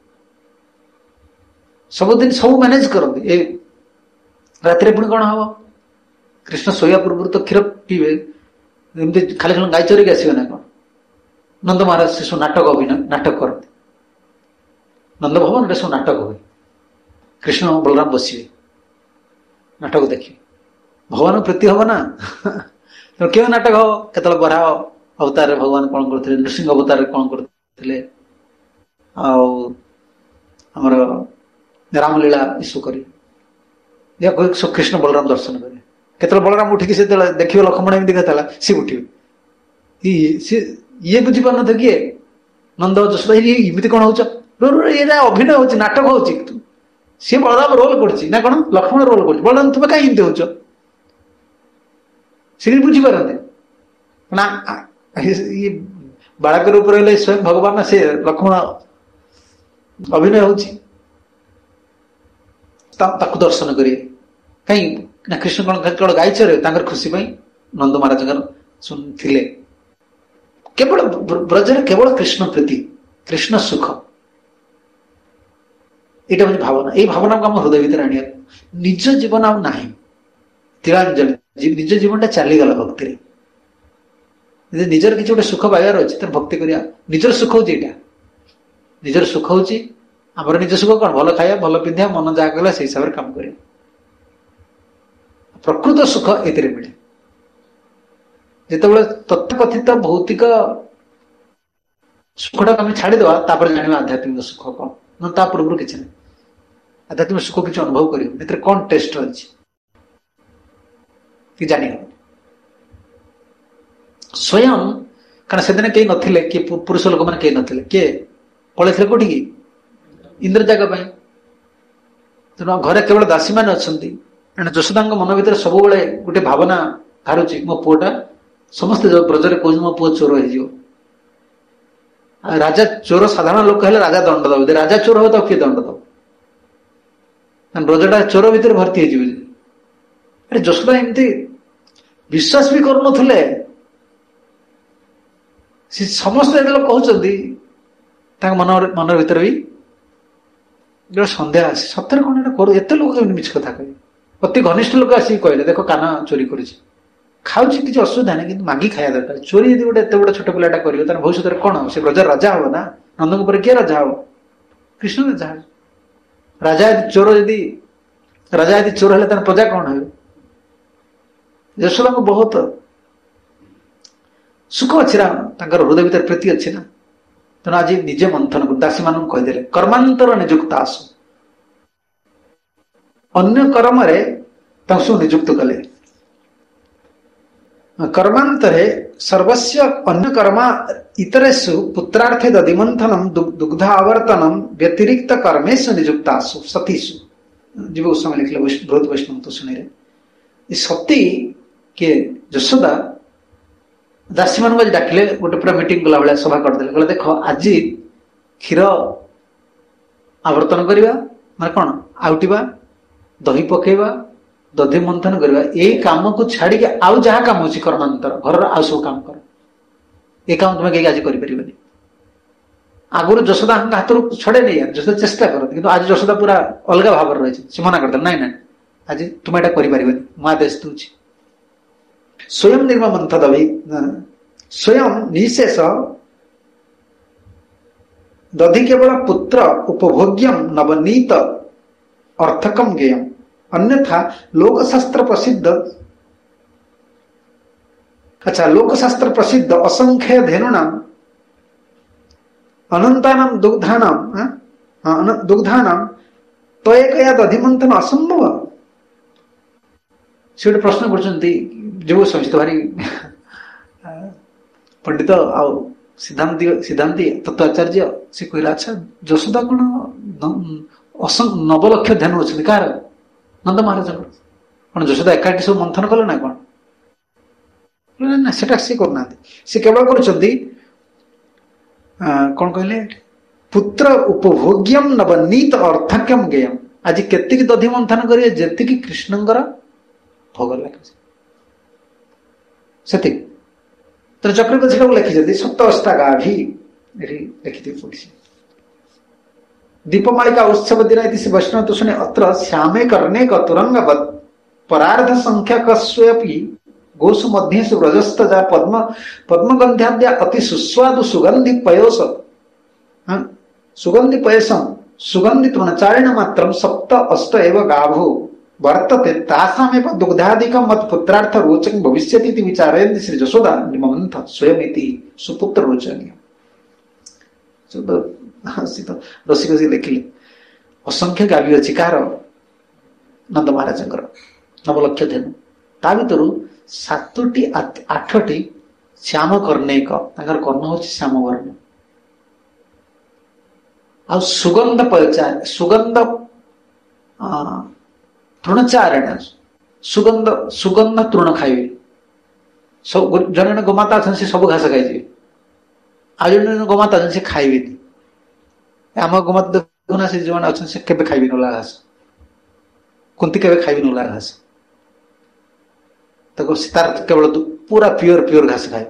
ସବୁଦିନ ସବୁ ମ୍ୟାନେଜ କରନ୍ତି। ଏ ରାତିରେ ପୁଣି କଣ ହବ? କୃଷ୍ଣ ଶୋଇବା ପୂର୍ବରୁ ତ କ୍ଷୀର ପିଇବେ, ଏମିତି ଖାଲି ଖାଲି ଗାଈ ଚରିକି ଆସିବେ ନା କଣ? ନନ୍ଦ ମହାରାଜ ସେ ସବୁ ନାଟକ ଅଭିନୟ ନାଟକ କରନ୍ତି। ନନ୍ଦ ଭବନରେ ସବୁ ନାଟକ ହୁଏ। କୃଷ୍ଣ ବଳରାମ ବସିବେ, ନାଟକ ଦେଖିବେ। ଭଗବାନ ପ୍ରୀତି ହବ ନା। କେଉଁ ନାଟକ ହବ? କେତେବେଳେ ବରାହ ଅବତାରରେ ଭଗବାନ କଣ କରୁଥିଲେ, ନୃସିଂହ ଅବତାରରେ କଣ କରୁଥିଲେ, ଆଉ ଆମର ରାମଲୀଳା ଏସବୁ କରି କୃଷ୍ଣ ବଳରାମ ଦର୍ଶନ କରିବେ। କେତେବେଳେ ବଳରାମ ଉଠିକି ସେତେବେଳେ ଦେଖିବେ ଲକ୍ଷ୍ମଣ ଏମିତି କେତେବେଳେ ସିଏ ଉଠିବେ। ଇଏ ଇଏ ବୁଝିପାରୁନଥିବ କିଏ? ନନ୍ଦ ଯଶୋଦା ଏମିତି କଣ ହଉଛ? ଇଏ ଅଭିନୟ ହଉଛି, ନାଟକ ହଉଛି। ସିଏ ବଳରାମ ରୋଲ କରୁଛି ନା କଣ? ଲକ୍ଷ୍ମଣ ରୋଲ କରୁଛି। ବଳରାମ ତୁମେ କାହିଁ ଏମିତି ହଉଛ? ସେ ବୁଝିପାରନ୍ତି ନା, ଇଏ ବାଳକ ରୂପ ରହିଲେ ସ୍ୱୟଂ ଭଗବାନ, ସେ ଲକ୍ଷ୍ମଣ ଅଭିନୟ ହଉଛି। ତାକୁ ଦର୍ଶନ କରିବେ। କାହିଁ ନା କୃଷ୍ଣ କଣ କେବଳ ଗାଈ ଚରେ, ତାଙ୍କର ଖୁସି ପାଇଁ ନନ୍ଦ ମହାରାଜଙ୍କର ଥିଲେ। କେବଳ ବ୍ରଜରେ କେବଳ କୃଷ୍ଣ ପ୍ରୀତି, କୃଷ୍ଣ ସୁଖ, ଏଇଟା ହଉଛି ଭାବନା। ଏଇ ଭାବନାକୁ ଆମ ହୃଦୟ ଭିତରେ ଆଣିବାକୁ ନିଜ ଜୀବନ ଆଉ ନାହିଁ। ତିଳାଞ୍ଜଳି, ନିଜ ଜୀବନଟା ଚାଲିଗଲା ଭକ୍ତିରେ। ଯଦି ନିଜର କିଛି ଗୋଟେ ସୁଖ ପାଇବାର ଅଛି, ତାର ଭକ୍ତି କରିବା। ନିଜର ସୁଖ ହଉଛି ଏଇଟା। ନିଜର ସୁଖ ହଉଛି ଆମର ନିଜ ସୁଖ କଣ? ଭଲ ଖାଇବା, ଭଲ ପିନ୍ଧିବା, ମନ ଯାହା କଲା ସେଇ ହିସାବରେ କାମ କରିବା। ପ୍ରକୃତ ସୁଖ ଏଥିରେ ମିଳେ। ଯେତେବେଳେ ତଥାକଥିତ ଭୌତିକ ସୁଖଟାକୁ ଆମେ ଛାଡିଦବା, ତାପରେ ଜାଣିବା ଆଧ୍ୟାତ୍ମିକ ସୁଖ କଣ। ତା ପୂର୍ବରୁ କିଛି ନାହିଁ। ଆଧ୍ୟାତ୍ମିକ ସୁଖ କିଛି ଅନୁଭବ କରିବ, ଏଥିରେ କଣ ଟେଷ୍ଟ ଅଛି କି ଜାଣିବ। स्वयं कारण से दिन कहीं नथिले कि पुरुष लोक मैंने कहीं नथिले किए पलैथिले कोठी की इंद्र जागा पाई तेणु घरे केवल दासी मैंने अच्छा यशोदा मन भर सब गोटे भावना हारुची मो पुओटा समस्ते जो ब्रजरे कह मो पुओ चोर हो राजा चोर साधारण लोक हेले राजा दंड दब राजा चोर हो तो किए दंड दब ब्रजटा चोर भितर भर्ती हो अरे यशोदा एमती विश्वास भी करुनथुले समस्त जो कहते मन मन भर भी जो सन्देह आसे सतरे कौन कर एत लोक मिछ कथा कह अति घनिष्ठ लोक आसिक कहले देख काना चोरी कर खाऊ किसी असुविधा नहीं कि मागी खाया दरकार चोरी यदि गोटे एत बड़ा छोट पिलाटा कर भविष्य में कौन हम से ब्रज राजा हम ना नंद पर किए राजा हम कृष्ण राजा हम राजा यदि चोर यदि राजा यदि चोर है प्रजा कौन हो यशोदा को बहुत सुख अच्छी ना हृदय भीतर प्रीति अच्छी ना तेना आज निजे मंथन को दासी मान कहीदे कर्मांतर निजुक्त आसु अन्य कर्म निजुक्त कले कर्मांतरे सर्वस्य अन्य कर्मा इतरेषु पुत्रार्थे दधिमंथनम दुग्धावर्तनम व्यतिरिक्त कर्मेषु निजुक्तासु सतीषु जीव गोस्वामी लिखले बृहद वैष्णव तो सुने सती के यशोदा दासी मान डाकिले गोटे पूरा मीटिंग गला भाया सभा करदे कहले देख आज क्षीर आवर्तन करवा मैं कौन आउटिबा दही पकेबा दधि मंथन करवा यही काम को छाड़ी आउ जहाँ काम होची कर्मांतर घर आउ सब काम कर ये काम तुम्हें कहीं आज करें आगुरी यशोदा हाथ छड़े नहीं यशोदा चेष्टा करते कि आज यशोदा पूरा अलग भाव रही से मना करदे नाई ना आज तुम्हें यहाँ करें मुझे आदेश दूची स्वयं निर्ममंथदभि स्वयं निशेष दधि केवल पुत्र उपभोग्यम नवनीत अर्थकम ज्ञेयम अन्यथा लोकशास्त्र प्रसिद्ध अच्छा लोकशास्त्र प्रसिद्ध असंख्य धेनुनाम अनंतानाम दुग्धानाम दुग्धानाम तो एक दधिमंथन असंभव से गोटे प्रश्न कर जो समझते भारी पंडित आउ सिद्धांति सिद्धांति तत्वाचार्य से कहला अच्छा यशोदा कौन नवलक्ष ध्यान अच्छे कार नंद महाराज कौन यशोदा एकाठी सब मंथन कले ना कौन ना सेटा सी करना से केवल कर कौन कहले पुत्र उपभोग्यम नवनीत अर्थक्यम ज्ञेयम आज केतिकी दधि मंथन करेंगे जेतिकी कृष्णंकर भोग लगे से तो चक्रवर्ती से लिखी सप्तवस्था गाभी लिखि पड़ी दीपमालिका उत्सव दिन वैष्णव तो सुने अत्र श्यामे कर्णे तुरंग परार्ध संख्यक गोसु मध्येषु व्रजस्तजा पद्म पद्मगंध्याद्या अति सुस्वादु सुगंधि पयोस सुगंधि पयसम सुगंधि तृणचारिण मात्रम सप्त अष्ट एव गाभो वर्तते तासामेव दुग्धादिकं मत पुत्रार्थ रोचक भविष्यति इति विचारयन्ति श्री यशोदा निममन्थ स्वयमिति सुपुत्र रोचनीय रसिक जी लिखिले असंख्य गावी अछि कार नंद महाराजंकर नवलक्ष धेनु ता भितरु सातोटी आठटी श्याम कर्णेक तांकर कर्ण होछि श्याम वर्ण आ सुगंध पयचार सुगंध तृणचारण सुगंध सुगंध तृण खाइबे सब जन गोमाता अछन से सब घास खाइबे आ जन गोमाता अछन से खाइबे आम गोमाता देखुना से जन अछन से केबे खाइबे नला घास कुंती केबे खाइबे नला घास तको सितार केवल पूरा प्योर प्योर घास खाइबे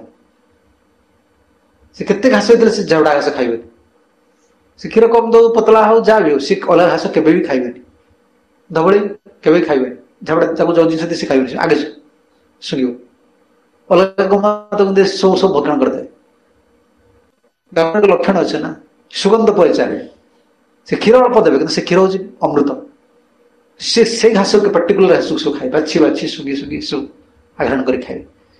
से केते घास होइतले से जवडा घास खाइबे से क्षीर कम दो पतला हो जा भी हो से अलग घास केबे भी खाइबे धबड़ी केबे खाइबे झबड़ा ताको जो जिंस से खाइबे आगे सुनियो अलग गोमाता को दे सो सो भोजन कर दे गामन लक्षण अछि ना सुगंध पयचारे से क्षीर अल्प देबे कि से क्षीर होछि अमृत से से घास के पर्टिकुलर घास सु खाइ बाछि बाछि सुगी सुगी सु आग्रहण कर खाइ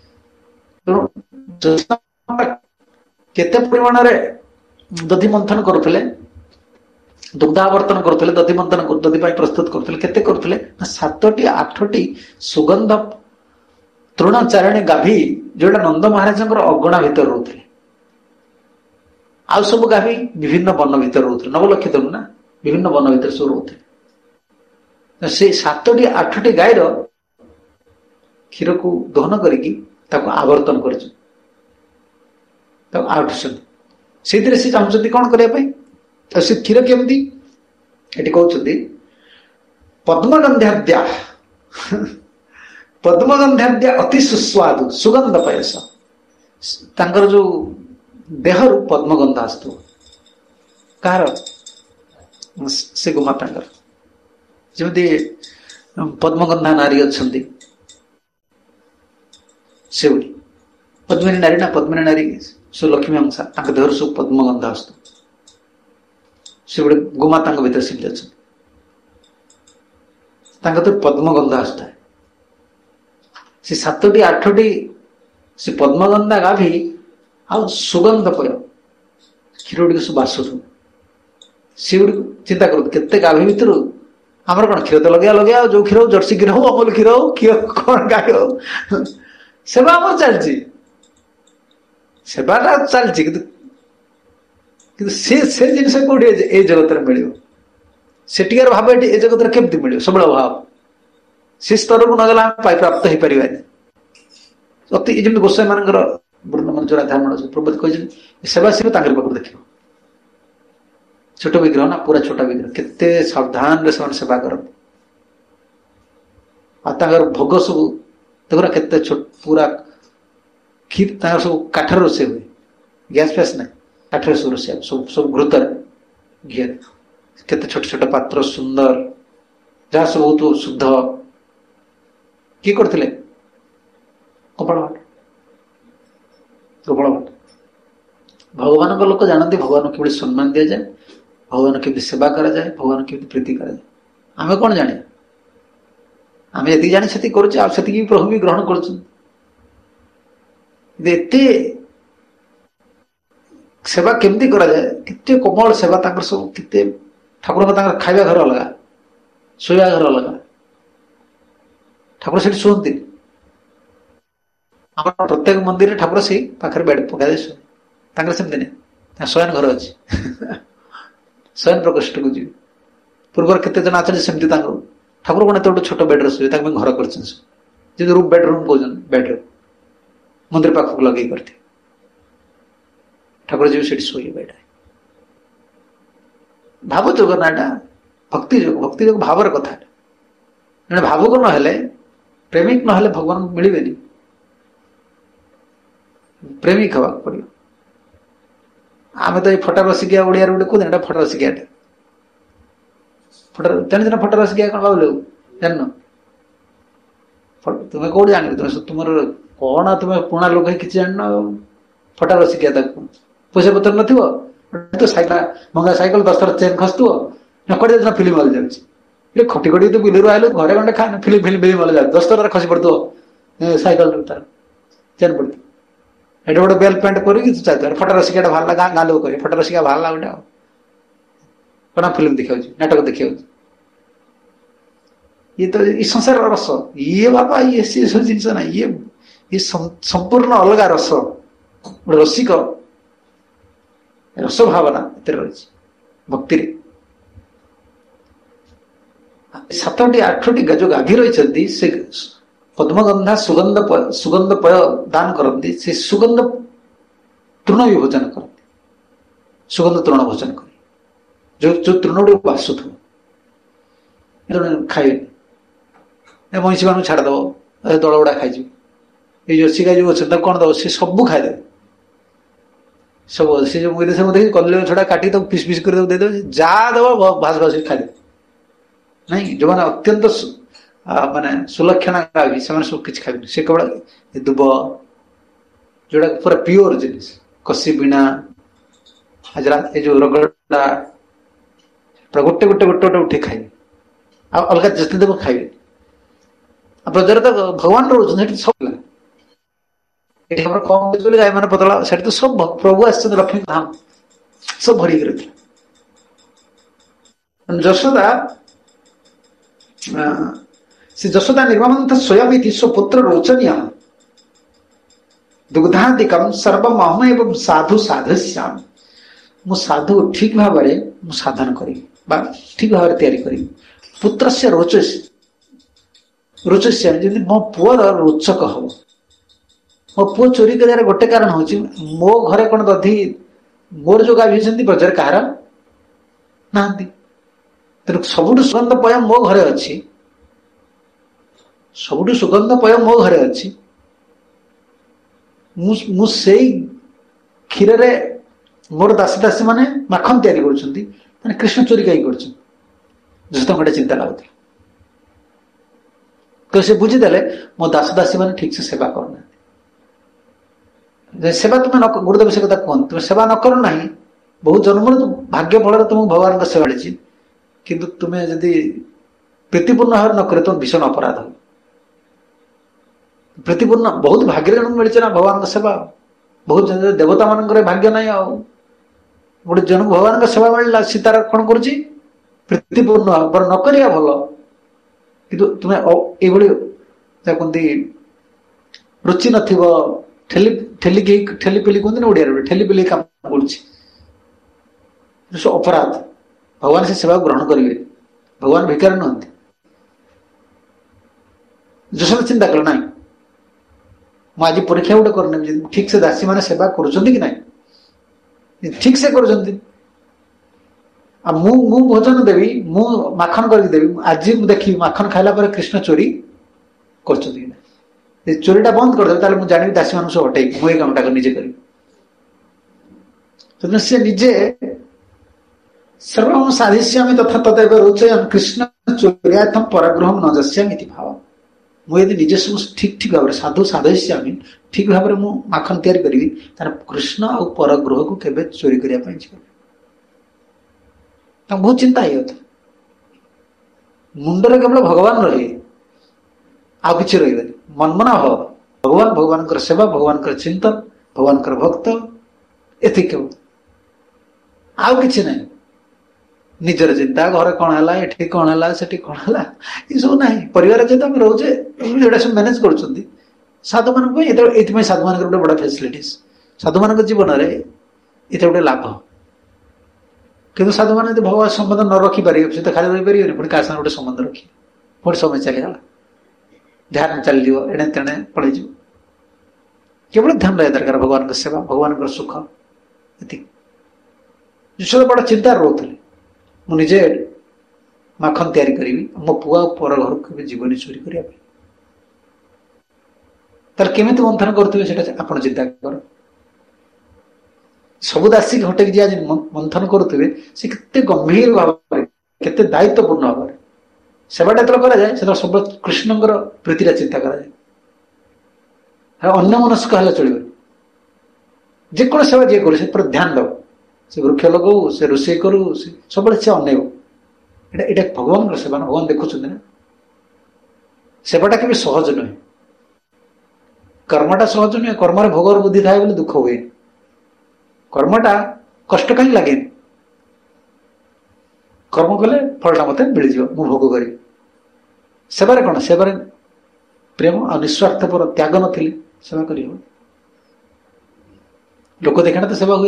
तो केते परिमाण रे दधि मंथन करुले दुग्धावर्तन करुले दधि मंथन दधि प्रस्तुत करुले केते करुले सातटी आठटी सुगंध ତୃଣଚାରିଣୀ ଗାଭୀ ଯୋଉଟା ନନ୍ଦ ମହାରାଜଙ୍କର ଅଗଣା ଭିତରେ ରହୁଥିଲେ। ଆଉ ସବୁ ଗାଭୀ ବିଭିନ୍ନ ବନ ଭିତରେ ରହୁଥିଲେ, ନବଲକ୍ଷ ତରୁ ନା ବିଭିନ୍ନ ବନ ଭିତରେ ସବୁ ରହୁଥିଲେ। ସେଇ ସାତଟି ଆଠଟି ଗାଈର କ୍ଷୀରକୁ ଦହନ କରିକି ତାକୁ ଆବର୍ତ୍ତନ କରିଛନ୍ତି, ତାକୁ ଆଉଠୁଛନ୍ତି। ସେଇଥିରେ ସେ ଚାହୁଁଛନ୍ତି କଣ କରିବା ପାଇଁ? ତ ସେ କ୍ଷୀର କେମିତି? ଏଠି କହୁଛନ୍ତି ପଦ୍ମଗନ୍ଧାଦ୍ୟା ପଦ୍ମଗନ୍ଧାଦ୍ୟା ଅତି ସୁସ୍ୱାଦୁ ସୁଗନ୍ଧ ପାୟସ। ତାଙ୍କର ଯୋଉ ଦେହରୁ ପଦ୍ମଗନ୍ଧ ଆସୁଥିବ। କାହାର? ସେ ଗୋମାତାଙ୍କର। ଯେମିତି ପଦ୍ମଗନ୍ଧା ନାରୀ ଅଛନ୍ତି ସେଭଳି ପଦ୍ମିନୀ ନାରୀ ନା, ପଦ୍ମିନୀ ନାରୀ ସୁଲକ୍ଷ୍ମୀ ଅଂଶା, ତାଙ୍କ ଦେହରୁ ସବୁ ପଦ୍ମଗନ୍ଧ ଆସୁଥିବ। ସେଭଳି ଗୋମାତାଙ୍କ ଭିତରେ ସେମିତି ଅଛନ୍ତି, ତାଙ୍କ ତ ପଦ୍ମଗନ୍ଧ ଆସୁଥାଏ। ସେ ସାତଟି ଆଠଟି ସେ ପଦ୍ମଗନ୍ଧା ଗାଭୀ ଆଉ ସୁଗନ୍ଧ ପୟ କ୍ଷୀର ଗୁଡ଼ିକ ସବୁ ଆସୁଥିବ। ସେଗୁଡ଼ିକୁ ଚିନ୍ତା କରନ୍ତୁ, କେତେ ଗାଭୀ ଭିତରୁ ଆମର କଣ କ୍ଷୀର ତ ଲଗେଇବା ଲଗେଇବା, ଆଉ ଯୋଉ କ୍ଷୀର ହଉ, ଜର୍ସି କ୍ଷୀର ହଉ, ଅମୁଲ କ୍ଷୀର ହଉ, କ୍ଷୀର କଣ ଗାଈ ହଉ, ସେବା ଆମର ଚାଲିଛି, ସେବାଟା ଚାଲିଛି। କିନ୍ତୁ କିନ୍ତୁ ସେ ସେ ଜିନିଷ କୋଉଠି ଏଇ ଜଗତରେ ମିଳିବ? ସେଠିକାର ଭାବ ଏଠି ଏ ଜଗତରେ କେମିତି ମିଳିବ? ସବୁବେଳେ ଅଭାବ। ସେ ସ୍ତରକୁ ନଗଲେ ଆମେ ପ୍ରାପ୍ତ ହେଇପାରିବାନି। ଅତି ଯେମିତି ଗୋସାଇ ମାନଙ୍କର ବର୍ଣ୍ଣମଞ୍ଚ ରାଧାମଣ ପ୍ରଭୁ କହିଛନ୍ତି, ସେବା ଶିବ ତାଙ୍କର ପାଖରୁ ଦେଖିବ। ଛୋଟ ବିଗ୍ରହ ନା, ପୁରା ଛୋଟ ବିଗ୍ରହ, କେତେ ସାବଧାନରେ ସେମାନେ ସେବା କରନ୍ତି। ଆଉ ତାଙ୍କର ଭୋଗ ସବୁ ଦେଖୁନା କେତେ ଛୋଟ, ପୁରା କ୍ଷୀର ତାଙ୍କର ସବୁ କାଠରେ ରୋଷେଇ ହୁଏ, ଗ୍ୟାସ ଫ୍ୟାସ ନାହିଁ, କାଠରେ ସବୁ ରୋଷେଇ ସବୁ ସବୁ ଘୃତରେ ଘିଅରେ, କେତେ ଛୋଟ ଛୋଟ ପାତ୍ର, ସୁନ୍ଦର, ଯାହା ସବୁ ବହୁତ ଶୁଦ୍ଧ। କିଏ କରିଥିଲେ? ଗୋପାଳ ଭଟ୍ଟ। ଗୋପାଳ ଭଟ୍ଟ ଭଗବାନଙ୍କ ଲୋକ ଜାଣନ୍ତି ଭଗବାନଙ୍କୁ କିଭଳି ସମ୍ମାନ ଦିଆଯାଏ, ଭଗବାନ କେମିତି ସେବା କରାଯାଏ, ଭଗବାନ କେମିତି ପ୍ରୀତି କରାଯାଏ। ଆମେ କଣ ଜାଣିବା? ଆମେ ଯେତିକି ଜାଣି ସେତିକି କରୁଛେ, ଆଉ ସେତିକି ପ୍ରଭୁ ବି ଗ୍ରହଣ କରୁଛନ୍ତି। ଏତେ ସେବା କେମିତି କରାଯାଏ, କେତେ କୋମଳ ସେବା ତାଙ୍କର ସବୁ, କେତେ ଠାକୁରଙ୍କ ତାଙ୍କର ଖାଇବା ଘର ଅଲଗା, ଶୋଇବା ଘର ଅଲଗା। ଠାକୁର ସେଠି ଶୁଅନ୍ତି। ଆମର ପ୍ରତ୍ୟେକ ମନ୍ଦିରରେ ଠାକୁର ସେଇ ପାଖରେ ବେଡ୍ ପକାଯାଇ ଶୁଅନ୍ତି, ତାଙ୍କର ସେମିତି ନାହିଁ, ତାଙ୍କ ଶୟନ ଘର ଅଛି। ଶୟନ ପ୍ରକୋଷ୍ଠକୁ ଯିବେ। ପୂର୍ବରୁ କେତେ ଜଣ ଅଛନ୍ତି ସେମିତି, ତାଙ୍କର ଠାକୁର କଣ ଏତେ ଗୋଟେ ଛୋଟ ବେଡ୍ରେ ଶୁଏ, ତାଙ୍କ ପାଇଁ ଘର କରିଛନ୍ତି, ଯେମିତି ରୁମ୍ ବେଡରୁମ୍ କହୁଛନ୍ତି, ବେଡ୍ରୁମ୍ ମନ୍ଦିର ପାଖକୁ ଲଗେଇ କରିଥିବେ। ଠାକୁର ଯିବେ ସେଠି ଶୋଇବେ ବେଡ୍ରେ। ଭାବ ଯୋଗ ନା ଏଟା, ଭକ୍ତି ଯୋଗ। ଭକ୍ତି ଯୋଗ ଭାବର କଥା। ଜଣେ ଭାବୁକ ନହେଲେ, ପ୍ରେମିକ ନହେଲେ ଭଗବାନଙ୍କୁ ମିଳିବେନି। ପ୍ରେମିକ ହେବାକୁ ପଡିବ। ଆମେ ତ ଏଇ ଫଟା ରସିକିଆ ଓଡିଆରେ ଗୋଟେ କହୁଛନ୍ତି, ଏଟା ଫଟା ରସିକିଆଟା। ଫଟା ଜାଣିଛ ନା ଫଟା ରସିକିଆ କଣ ଭାବିଲୁ? ଜାଣିନ? ତୁମେ କୋଉଠି ଜାଣିବ? ତୁମେ ତୁମର କଣ, ତୁମେ ପୁଣା ଲୋକ କିଛି ଜାଣିନ ଆଉ। ଫଟା ରସିକିଆ ତାକୁ ପଇସା ପତ୍ର ନଥିବ, ଭଙ୍ଗା ସାଇକେଲ, ଦଶ ଥର ଚେନ୍ ଖସୁଥିବ, କୁଆଡେ ଯାଉଛ? ଫିଲ୍ମ ହଲ୍ ଯାଉଛି। ଖଟି ଖଟି ତୁ ବିଲରୁ ଆଇଲୁ, ଘରେ ଗଣ୍ଡେ ଖା, ଫିଲ୍ମ ଫିଲ୍ମ ଫିଲ୍ମ ହଲ୍ ଯାଉଛି, ଦଶ ଥର ଖସି ପଡୁଥିବ ସାଇକେଲ ତାର ଚେନ୍ ପଡୁଥିବ। ଏଠି ଗୋଟେ ବେଲ୍ ପ୍ୟାଣ୍ଟ କରିକି ଫଟା ରସିକିଆଟା ବାହାରିଲା, ଗାଁ ଗାଁ ଲୋକ କରିବେ, ଫଟା ରସିକିଆ ବାହାରିଲା ଗୋଟେ, ଆଉ କଣ ଫିଲ୍ମ ଦେଖିଯାଉଛି, ନାଟକ ଦେଖିଯାଉଛି। ଇଏ ତ ଏଇ ସଂସାରର ରସ, ଇଏ ବାବା, ଇଏ ସିଏ ସବୁ ଜିନିଷ ନାହିଁ। ଇଏ ଇଏ ସମ୍ପୂର୍ଣ୍ଣ ଅଲଗା ରସ। ଗୋଟେ ରସିକ ରସ ଭାବନା ଏଥିରେ ରହିଛି ଭକ୍ତିରେ। ସାତଟି ଆଠଟି ଯୋଉ ଗାଭୀ ରହିଛନ୍ତି, ସେ ପଦ୍ମଗନ୍ଧା ସୁଗନ୍ଧ ସୁଗନ୍ଧ ପୟ ଦାନ କରନ୍ତି। ସେ ସୁଗନ୍ଧ ତୃଣ ବି ଭୋଜନ କରନ୍ତି, ସୁଗନ୍ଧ ତୃଣ ଭୋଜନ କରି, ଯୋଉ ଯୋଉ ତୃଣ ଗୁଡ଼ିକ ବାସୁଥିବ ଖାଇବେନି। ମଇଁଷି ମାନଙ୍କୁ ଛାଡ଼ିଦବ, ଦଳ ଗୁଡା ଖାଇଯିବେ। ଏଇ ଜର୍ସି ଗାଈ ଯୋଉ ଅଛନ୍ତି, ତାକୁ କଣ ଦବ? ସେ ସବୁ ଖାଇଦେବେ, ସବୁ। ସେ ଯୋଉ ମୁଇ ସବୁ ଦେଖି କଦଳୀ ଛଡା କାଟି ତାକୁ ପିସ୍ ପିସ୍ କରି ଦେଇଦେବେ, ଯାହା ଦବ ଭାସ ଭାସ ଖାଇଦେବେ। ନାଇଁ, ଯୋଉମାନେ ଅତ୍ୟନ୍ତ ମାନେ ସୁଲକ୍ଷଣା ଗାଭୀ, ସେମାନେ ସବୁ କିଛି ଖାଇବେନି। ସେ କେବଳ ଦୁବ, ଯୋଉଟା ପୁରା ପିଓର ଜିନିଷ, କଷି ବିଣା, ଏ ଯୋଉ ରଗଡା, ଗୋଟେ ଗୋଟେ ଗୋଟେ ଗୋଟେ ଉଠେଇ ଖାଇବେ, ଆଉ ଅଲଗା ଯେତେ ଦେବ ଖାଇବେ। ଆଉ ବ୍ରଜରେ ତ ଭଗବାନ ରହୁଛନ୍ତି, ସେଠି ସବୁ ଏଠି ଆମର କମ ବୋଲି ଗାଈ ମାନେ ପତଳା, ସେଠି ତ ସବୁ ପ୍ରଭୁ ଆସିଛନ୍ତି, ଲକ୍ଷ୍ମୀ ଧାମ ସବୁ ଭରିକି ରହିଥିଲା। ଯଶୋଦା ସେ ଯଶୋଦା ନିର୍ମାମନ୍ଥ ସ୍ୱୟମିତି ସ୍ୱପୁତ୍ର ରୋଚନୀୟ दुग्धादिकम सर्वम अहम एवं साधु साधस्यामि। मु साधु ठीक भाव में साधन करी ठीक भाव में तैयारी करी। पुत्र से रोचस रोचस्यामि जमी मो पुअर रोचक हम। मो पुओ चोरी कर गोटे कारण हूँ मो घरे कौन दधि मोर जो गाभी होती बजार कहार ना तेणु सबुठ सुगंध पय मो घरे अच्छी सबुठ सुगंध पय मो घरे अच्छी मु से क्षीर मोर दासी दासी माने माखन तैयारी कर कृष्ण चोरी कहीं कर गोटे चिंता लगुला तो से बुझीदे मो दास दासी मैंने ठीक से सेवा करना सेवा तुम्हें गुरुदेव से कथा कहते तुम सेवा न कर ना बहुत जन्म भाग्य फल तुमको भगवान का सेवा मिली किंतु तुम्हें जदि प्रीतिपूर्ण भाव न करे तुम भीषण अपराध हो। प्रीतिपूर्ण बहुत भाग्य जन मिली ना भगवान का सेवा बहुत देवता मान भाग्य ना आउ गोटे जन भगवान का सेवा मिलला सीतार कौन कर प्रीतिपूर्ण भाव न करिया भल किंतु तुम्हें ये कहते रुचि न ठेली ठेली ठेली पेली कहते ना ओडिया ठेली पेली काम कर अपराध भगवान से सेवा ग्रहण करेंगे भगवान भिकार नुहति जसोदा चिंता कल ना मुझे परीक्षा गोटे करने ठीक से दासी मैंने सेवा कर ठीक से कर भोजन देवी मु माखन करके देवी आज देखी माखन खाइला पर कृष्ण चोरी कर चोरीटा बंद करदे मुझे जानी दासी मान सब हटे मुझे कामटा निजे करी से निजे सर्व साधिष्यामि तथा तदेव रोचयामि कृष्ण चोर्यार्थम परगृहम न जस्यामि भाव मुझे निजे सब ठीक ठीक भाव साधु साधिष्यामि ठीक भाव में माखन तैयारी करी तार कृष्ण और परगृह को केबे चोरी करने बहुत चिंता ही होता मुंडरे केवल भगवान रहे आ कि रही मनमना भाव भगवान भगवान सेवा भगवान चिंतन भगवान भक्त एति केवल आउ कि ना निजर चिंता घर कौन है ये कौन है से कौन है ये सब ना परिवार जेहेतु आम रोचे ये सब मैनेज कर साधु मान ये साधु मान गोटे बड़ा फैसिलिटीज साधु मान जीवन में ये गोटे लाभ किंतु साधु मान भगवान संबंध न रखिपारे से तो खाली रही पारे पुणी क्या गोटे संबंध रखिए पुणी समय चलीगला ध्यान चलो एणे तेणे पड़े केवल ध्यान रहा दरकार भगवान सेवा भगवान सुख ये यशोदा बड़ा चिंतार रोते मुझे माखन तैयारी करी मो पुआ पर घर के जीवन चोरी करने तार केमी मंथन करुवे आप चिंता कर सबु दासी हटे जी आज मंथन करुवे से केते गंभीर भाव केते दायित्वपूर्ण भाव सेवाटा जो कराए से सब कृष्णकर प्रीतिरा चिंता कराए अन्य मनस्क है चलो जेको सेवा जी कर पर ध्यान दो से वृक्ष लगो से रोषे करू सब से अनेब ये भगवान सेवा ना भगवान देखुं ना सेवाटा के सहज नुहे कर्मटा सहज नुहे कर्म भोगर बुद्धि थाए बोले दुख हुए कर्मटा कष्ट कहीं लगे कर्म कले फलटा मत मिल जाए मु भोग करी सेवारे कौन सेवारे प्रेम और निस्वार्थपर त्याग नी सेवा कर लोक देखना तो सेवा हुए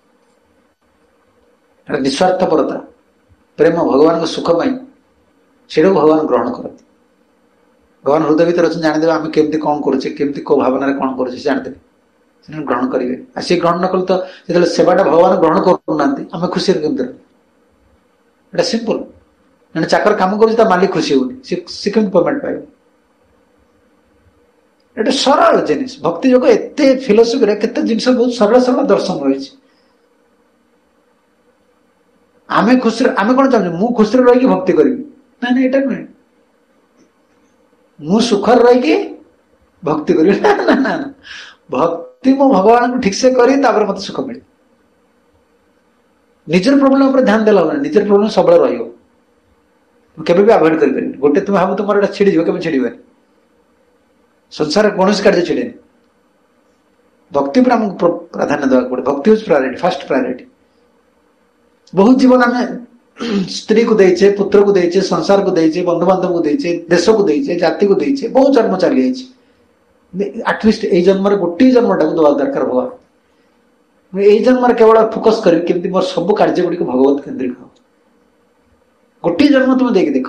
निस्वार्थपरता प्रेम भगवान सुख पाई से भगवान ग्रहण करते भगवान हृदय भर अच्छे जाणीदे आम केमती कौन करुचे केमती को भावना कौन करुचे जाणीदे से ग्रहण करेंगे आ सी ग्रहण न कले तो जो सेवाटा भगवान ग्रहण करूना आम खुशी केमती रहा सिंपल जन चाकर कम कर मालिक खुशी होनी सी केमती पेमेंट पाइब ये सरल जिनिस भक्ति जोग एत फिलोसफी केते जिन बहुत सरल सरल दर्शन रही आमे खुशी आमे कौन चाहूँ मु खुशी रही भक्ति करी ना ना यहाँ नुहे मु सुखर रही भक्ति करी ना ना ना भक्ति मो भगवान को ठीक से करी मत सुख मिले निजर प्रोब्लेम पर ध्यान देला निजर प्रोब्लेम सब रही अवॉइड कर गोटे तुम भाव तुम छिड़ी के छिड़े संसार कौन कार्य छिड़े भक्ति पर आमको प्राधान्य देवा पड़े भक्ति हूँ प्रायोरिटी फास्ट प्रायोरिटी बहुत जीवन आम स्त्री को देचे पुत्र को देचे संसार को देचे बंधु बांधव को देचे देश को देचे जाति को देचे बहुत जन्म चली जाइए आटलिस्ट एई जन्म गोटे जन्मटा को दवा दरकार भगवान यही जन्म केवल फोकस करी केमती मोर सब कार्य गुड़ी भगवत केन्द्रिक हो गोटे जन्म तुम देख देख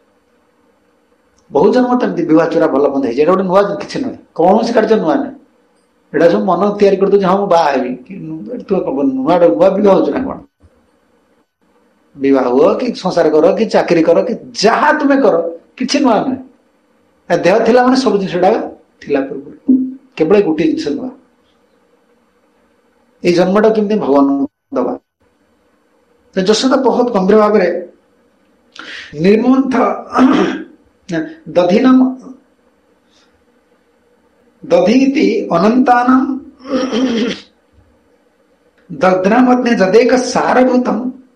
बहुत जन्म तो विवाह चोरा भल मंद है गोटे नुआ किसी नुहे कौन से कार्य नुआ नुहे एटा सब मन तैयारी कर हाँ मुझे बाहरी तू नुआ नुआ बह ना कौन विवाह हुआ कि संसार कर कि चाकरी कर कि जहाँ तुम्हें कर कि नुआ नुहे देह थिला माने सब जिनटा पूर्व केवल गोटे जिन नुआ ये जन्मटा केमती भगवान दबा तो यशोदा बहुत गंभीर भाव में निर्मंथ दधिनम दधीति अनंतानाम दध्नामग्ने जदेक सारभूतम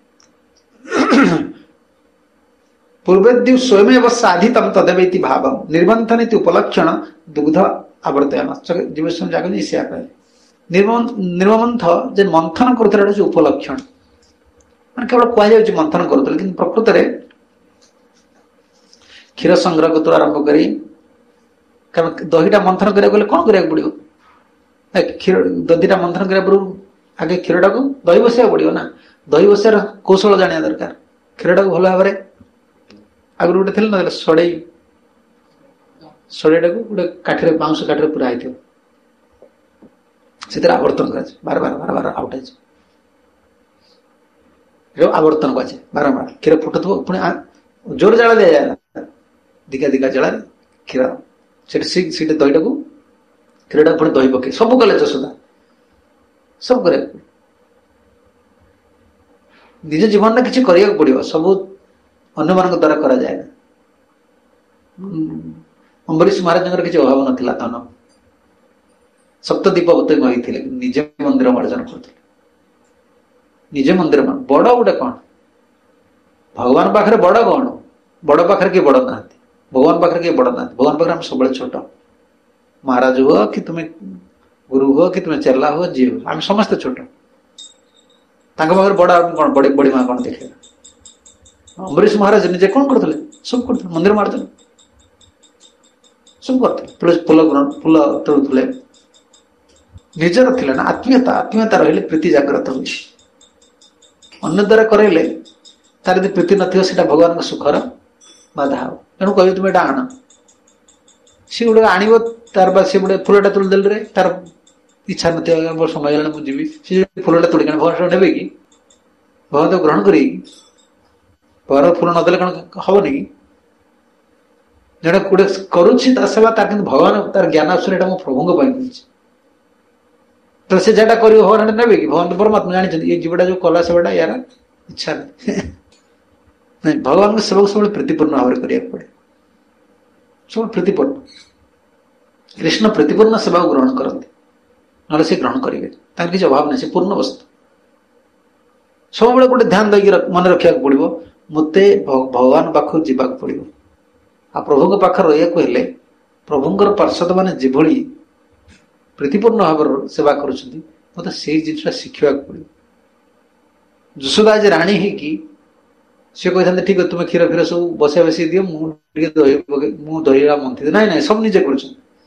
पूर्वेद्यु स्वयमेव साधितम तदेवेति भावम निर्मंथनीति उपलक्षण दुग्ध आवर्तयन जीवन जाग से निर्मंथ जे मंथन करुला उपलक्षण मान केवल कहुच मंथन करुले कि प्रकृत में क्षीर संग्रह को आरंभ कर दहीटा मंथन करा कौन करा पड़ो क्षीर दधीटा मंथन करा पूर्व आगे क्षीरटा को दही बसैया पड़ो ना दही बसार कौशल जाना दरकार क्षीरटा को भल भाव आगु गोटे थे ना सड़े सड़ेटा को गोटे काठिरे बाउंश काठिरे पूरा होती से आवर्तन कर बार बार बार बार आउट आवर्तन कर बारंबार क्षीर फुटुव पुणी जोर जाला दिया जाए दिका दिका जला क्षीर से दहीटा को क्षीरटा पुणी दही पके सब कले यशोदा सब कर निज जीवन में किसी करिया पड़ो सब अन्य मान द्वारा करा जाए ना अम्बरीश महाराज किसी अभाव नाला धन सप्तदीप होते निजे मंदिर अर्जन करते निजे मंदिर बड़ गोटे कौन भगवान पाखे बड़ कौन बड़ पाखे किए बड़ ना भगवान पाखे किए बड़ ना भगवान पाखे सब छोट महाराज हुआ कि तुम्हें गुरु हुआ कि तुम्हें चेला हुआ जी हो आम समस्ते छोट पाखे बड़ कौन बड़ी बड़ी माँ कौन देखे अम्बरीश महाराज निजे कौन करते सब करते मंदिर मार्जन सब करते फूल फूल तोड़ुले निजर थिला ना आत्मीयता आत्मीयता रही प्रीति जागृत हो अन्य द्वारा करले तार यदि प्रीति न भगवान सुखर बाधा हो तेणु कह तुम एटा आण सी गोटे आण तार सी गोटे फूलटा तोड़देल रे तार इच्छा न समय गला मुझे सी फूलटा तोड़ भगवान ने कि भगवान तो ग्रहण कर भगवान फूल नदेले कौन हेनी कि जड़े गोटे करुच्छी सेवा तार कि भगवान तार ज्ञान आसुरी प्रभु तो से जटा कर भगवान ने कि भगवान तो परमात्मा जानते ये जीवटा जो कला सेवाटा यार इच्छा नहीं भगवान को सेवा सब प्रीतिपूर्ण भाव में करा पड़े सब प्रीतिपूर्ण कृष्ण प्रीतिपूर्ण सेवा को ग्रहण करते ना से ग्रहण करेंगे किसी अभाव नहीं से पूर्ण वस्तु सब गोटे ध्यान देकी मन रखा पड़ो मत भगवान पाखु जावाक पड़ो आ प्रभु पाखे रही प्रभुंर पार्षद मैंने जिभली प्रीतिपूर्ण भाव सेवा करुँच मत से जिनसा शिखा पड़ो यशोदा आज राणी है कि सी कहते ठीक है तुम्हें क्षीर फीर सब बसा बस दियो मुझे दही दहीरा मंथी ना ना सब निजे कर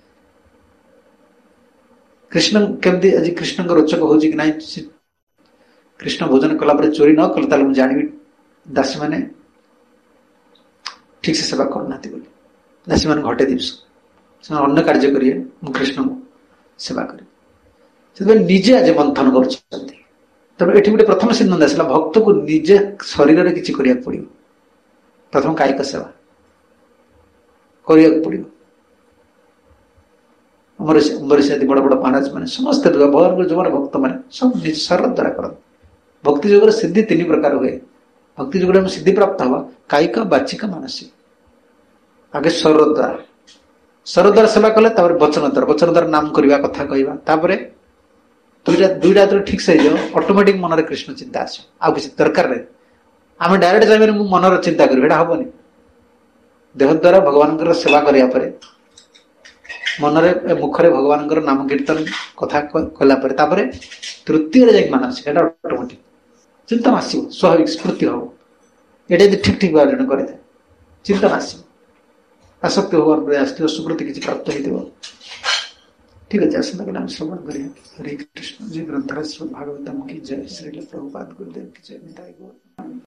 कृष्ण केमती आज कृष्ण रोचक हो कि ना कृष्ण भोजन कलापर चोरी न कले मुझे जानी दासी मैंने ठीक से सेवा करना दासी मान घटे दिवस से अन्य कार्य करेंगे कृष्ण को सेवा करें निजे आज मंथन कर ये गोटे प्रथम सिद्धांत आसला भक्त को निजे शरीर में किसी करने पड़ो प्रथम कायिक सेवा करने पड़ो अम्बरीश आदि बड़ बड़ महाराज मैंने समस्त भगवान को जो भक्त मैंने सब निज शरीर द्वारा कर भक्ति जोग सिद्धि तीन प्रकार हुए भक्ति जोग सिद्धि प्राप्त हवा कायिक बाचिक मानसिक आगे शरीर द्वारा शरीर द्वारा सेवा कले वचन द्वारा वचन द्वारा नाम करवा कथा कहवा दुईटा दुईटा जो ठीक से ऑटोमेटिक मन में कृष्ण चिंता आस किसी दरकार नहीं आम डायरेक्ट जाए मनर चिंता करें हेनी देह द्वारा भगवान सेवा करापर मनरे मुखरे भगवान नाम कीर्तन कथा कलापर तृतीय जाए मानसिक ऑटोमेटिक चिंतन आसो स्वाभाविक स्फूर्ति हम ये ठीक ठीक भाव जन करे चिंतन आसो आसक्ति भगवान सुकृति किसी प्राप्त हो ठीक अच्छे आसंता काले आम श्रवण करिए। हरे कृष्ण। जय ग्रंथराज श्रीमद् भागवतम की जय। श्रील प्रभुपाद गुरुदेव की जय। निताई गौर।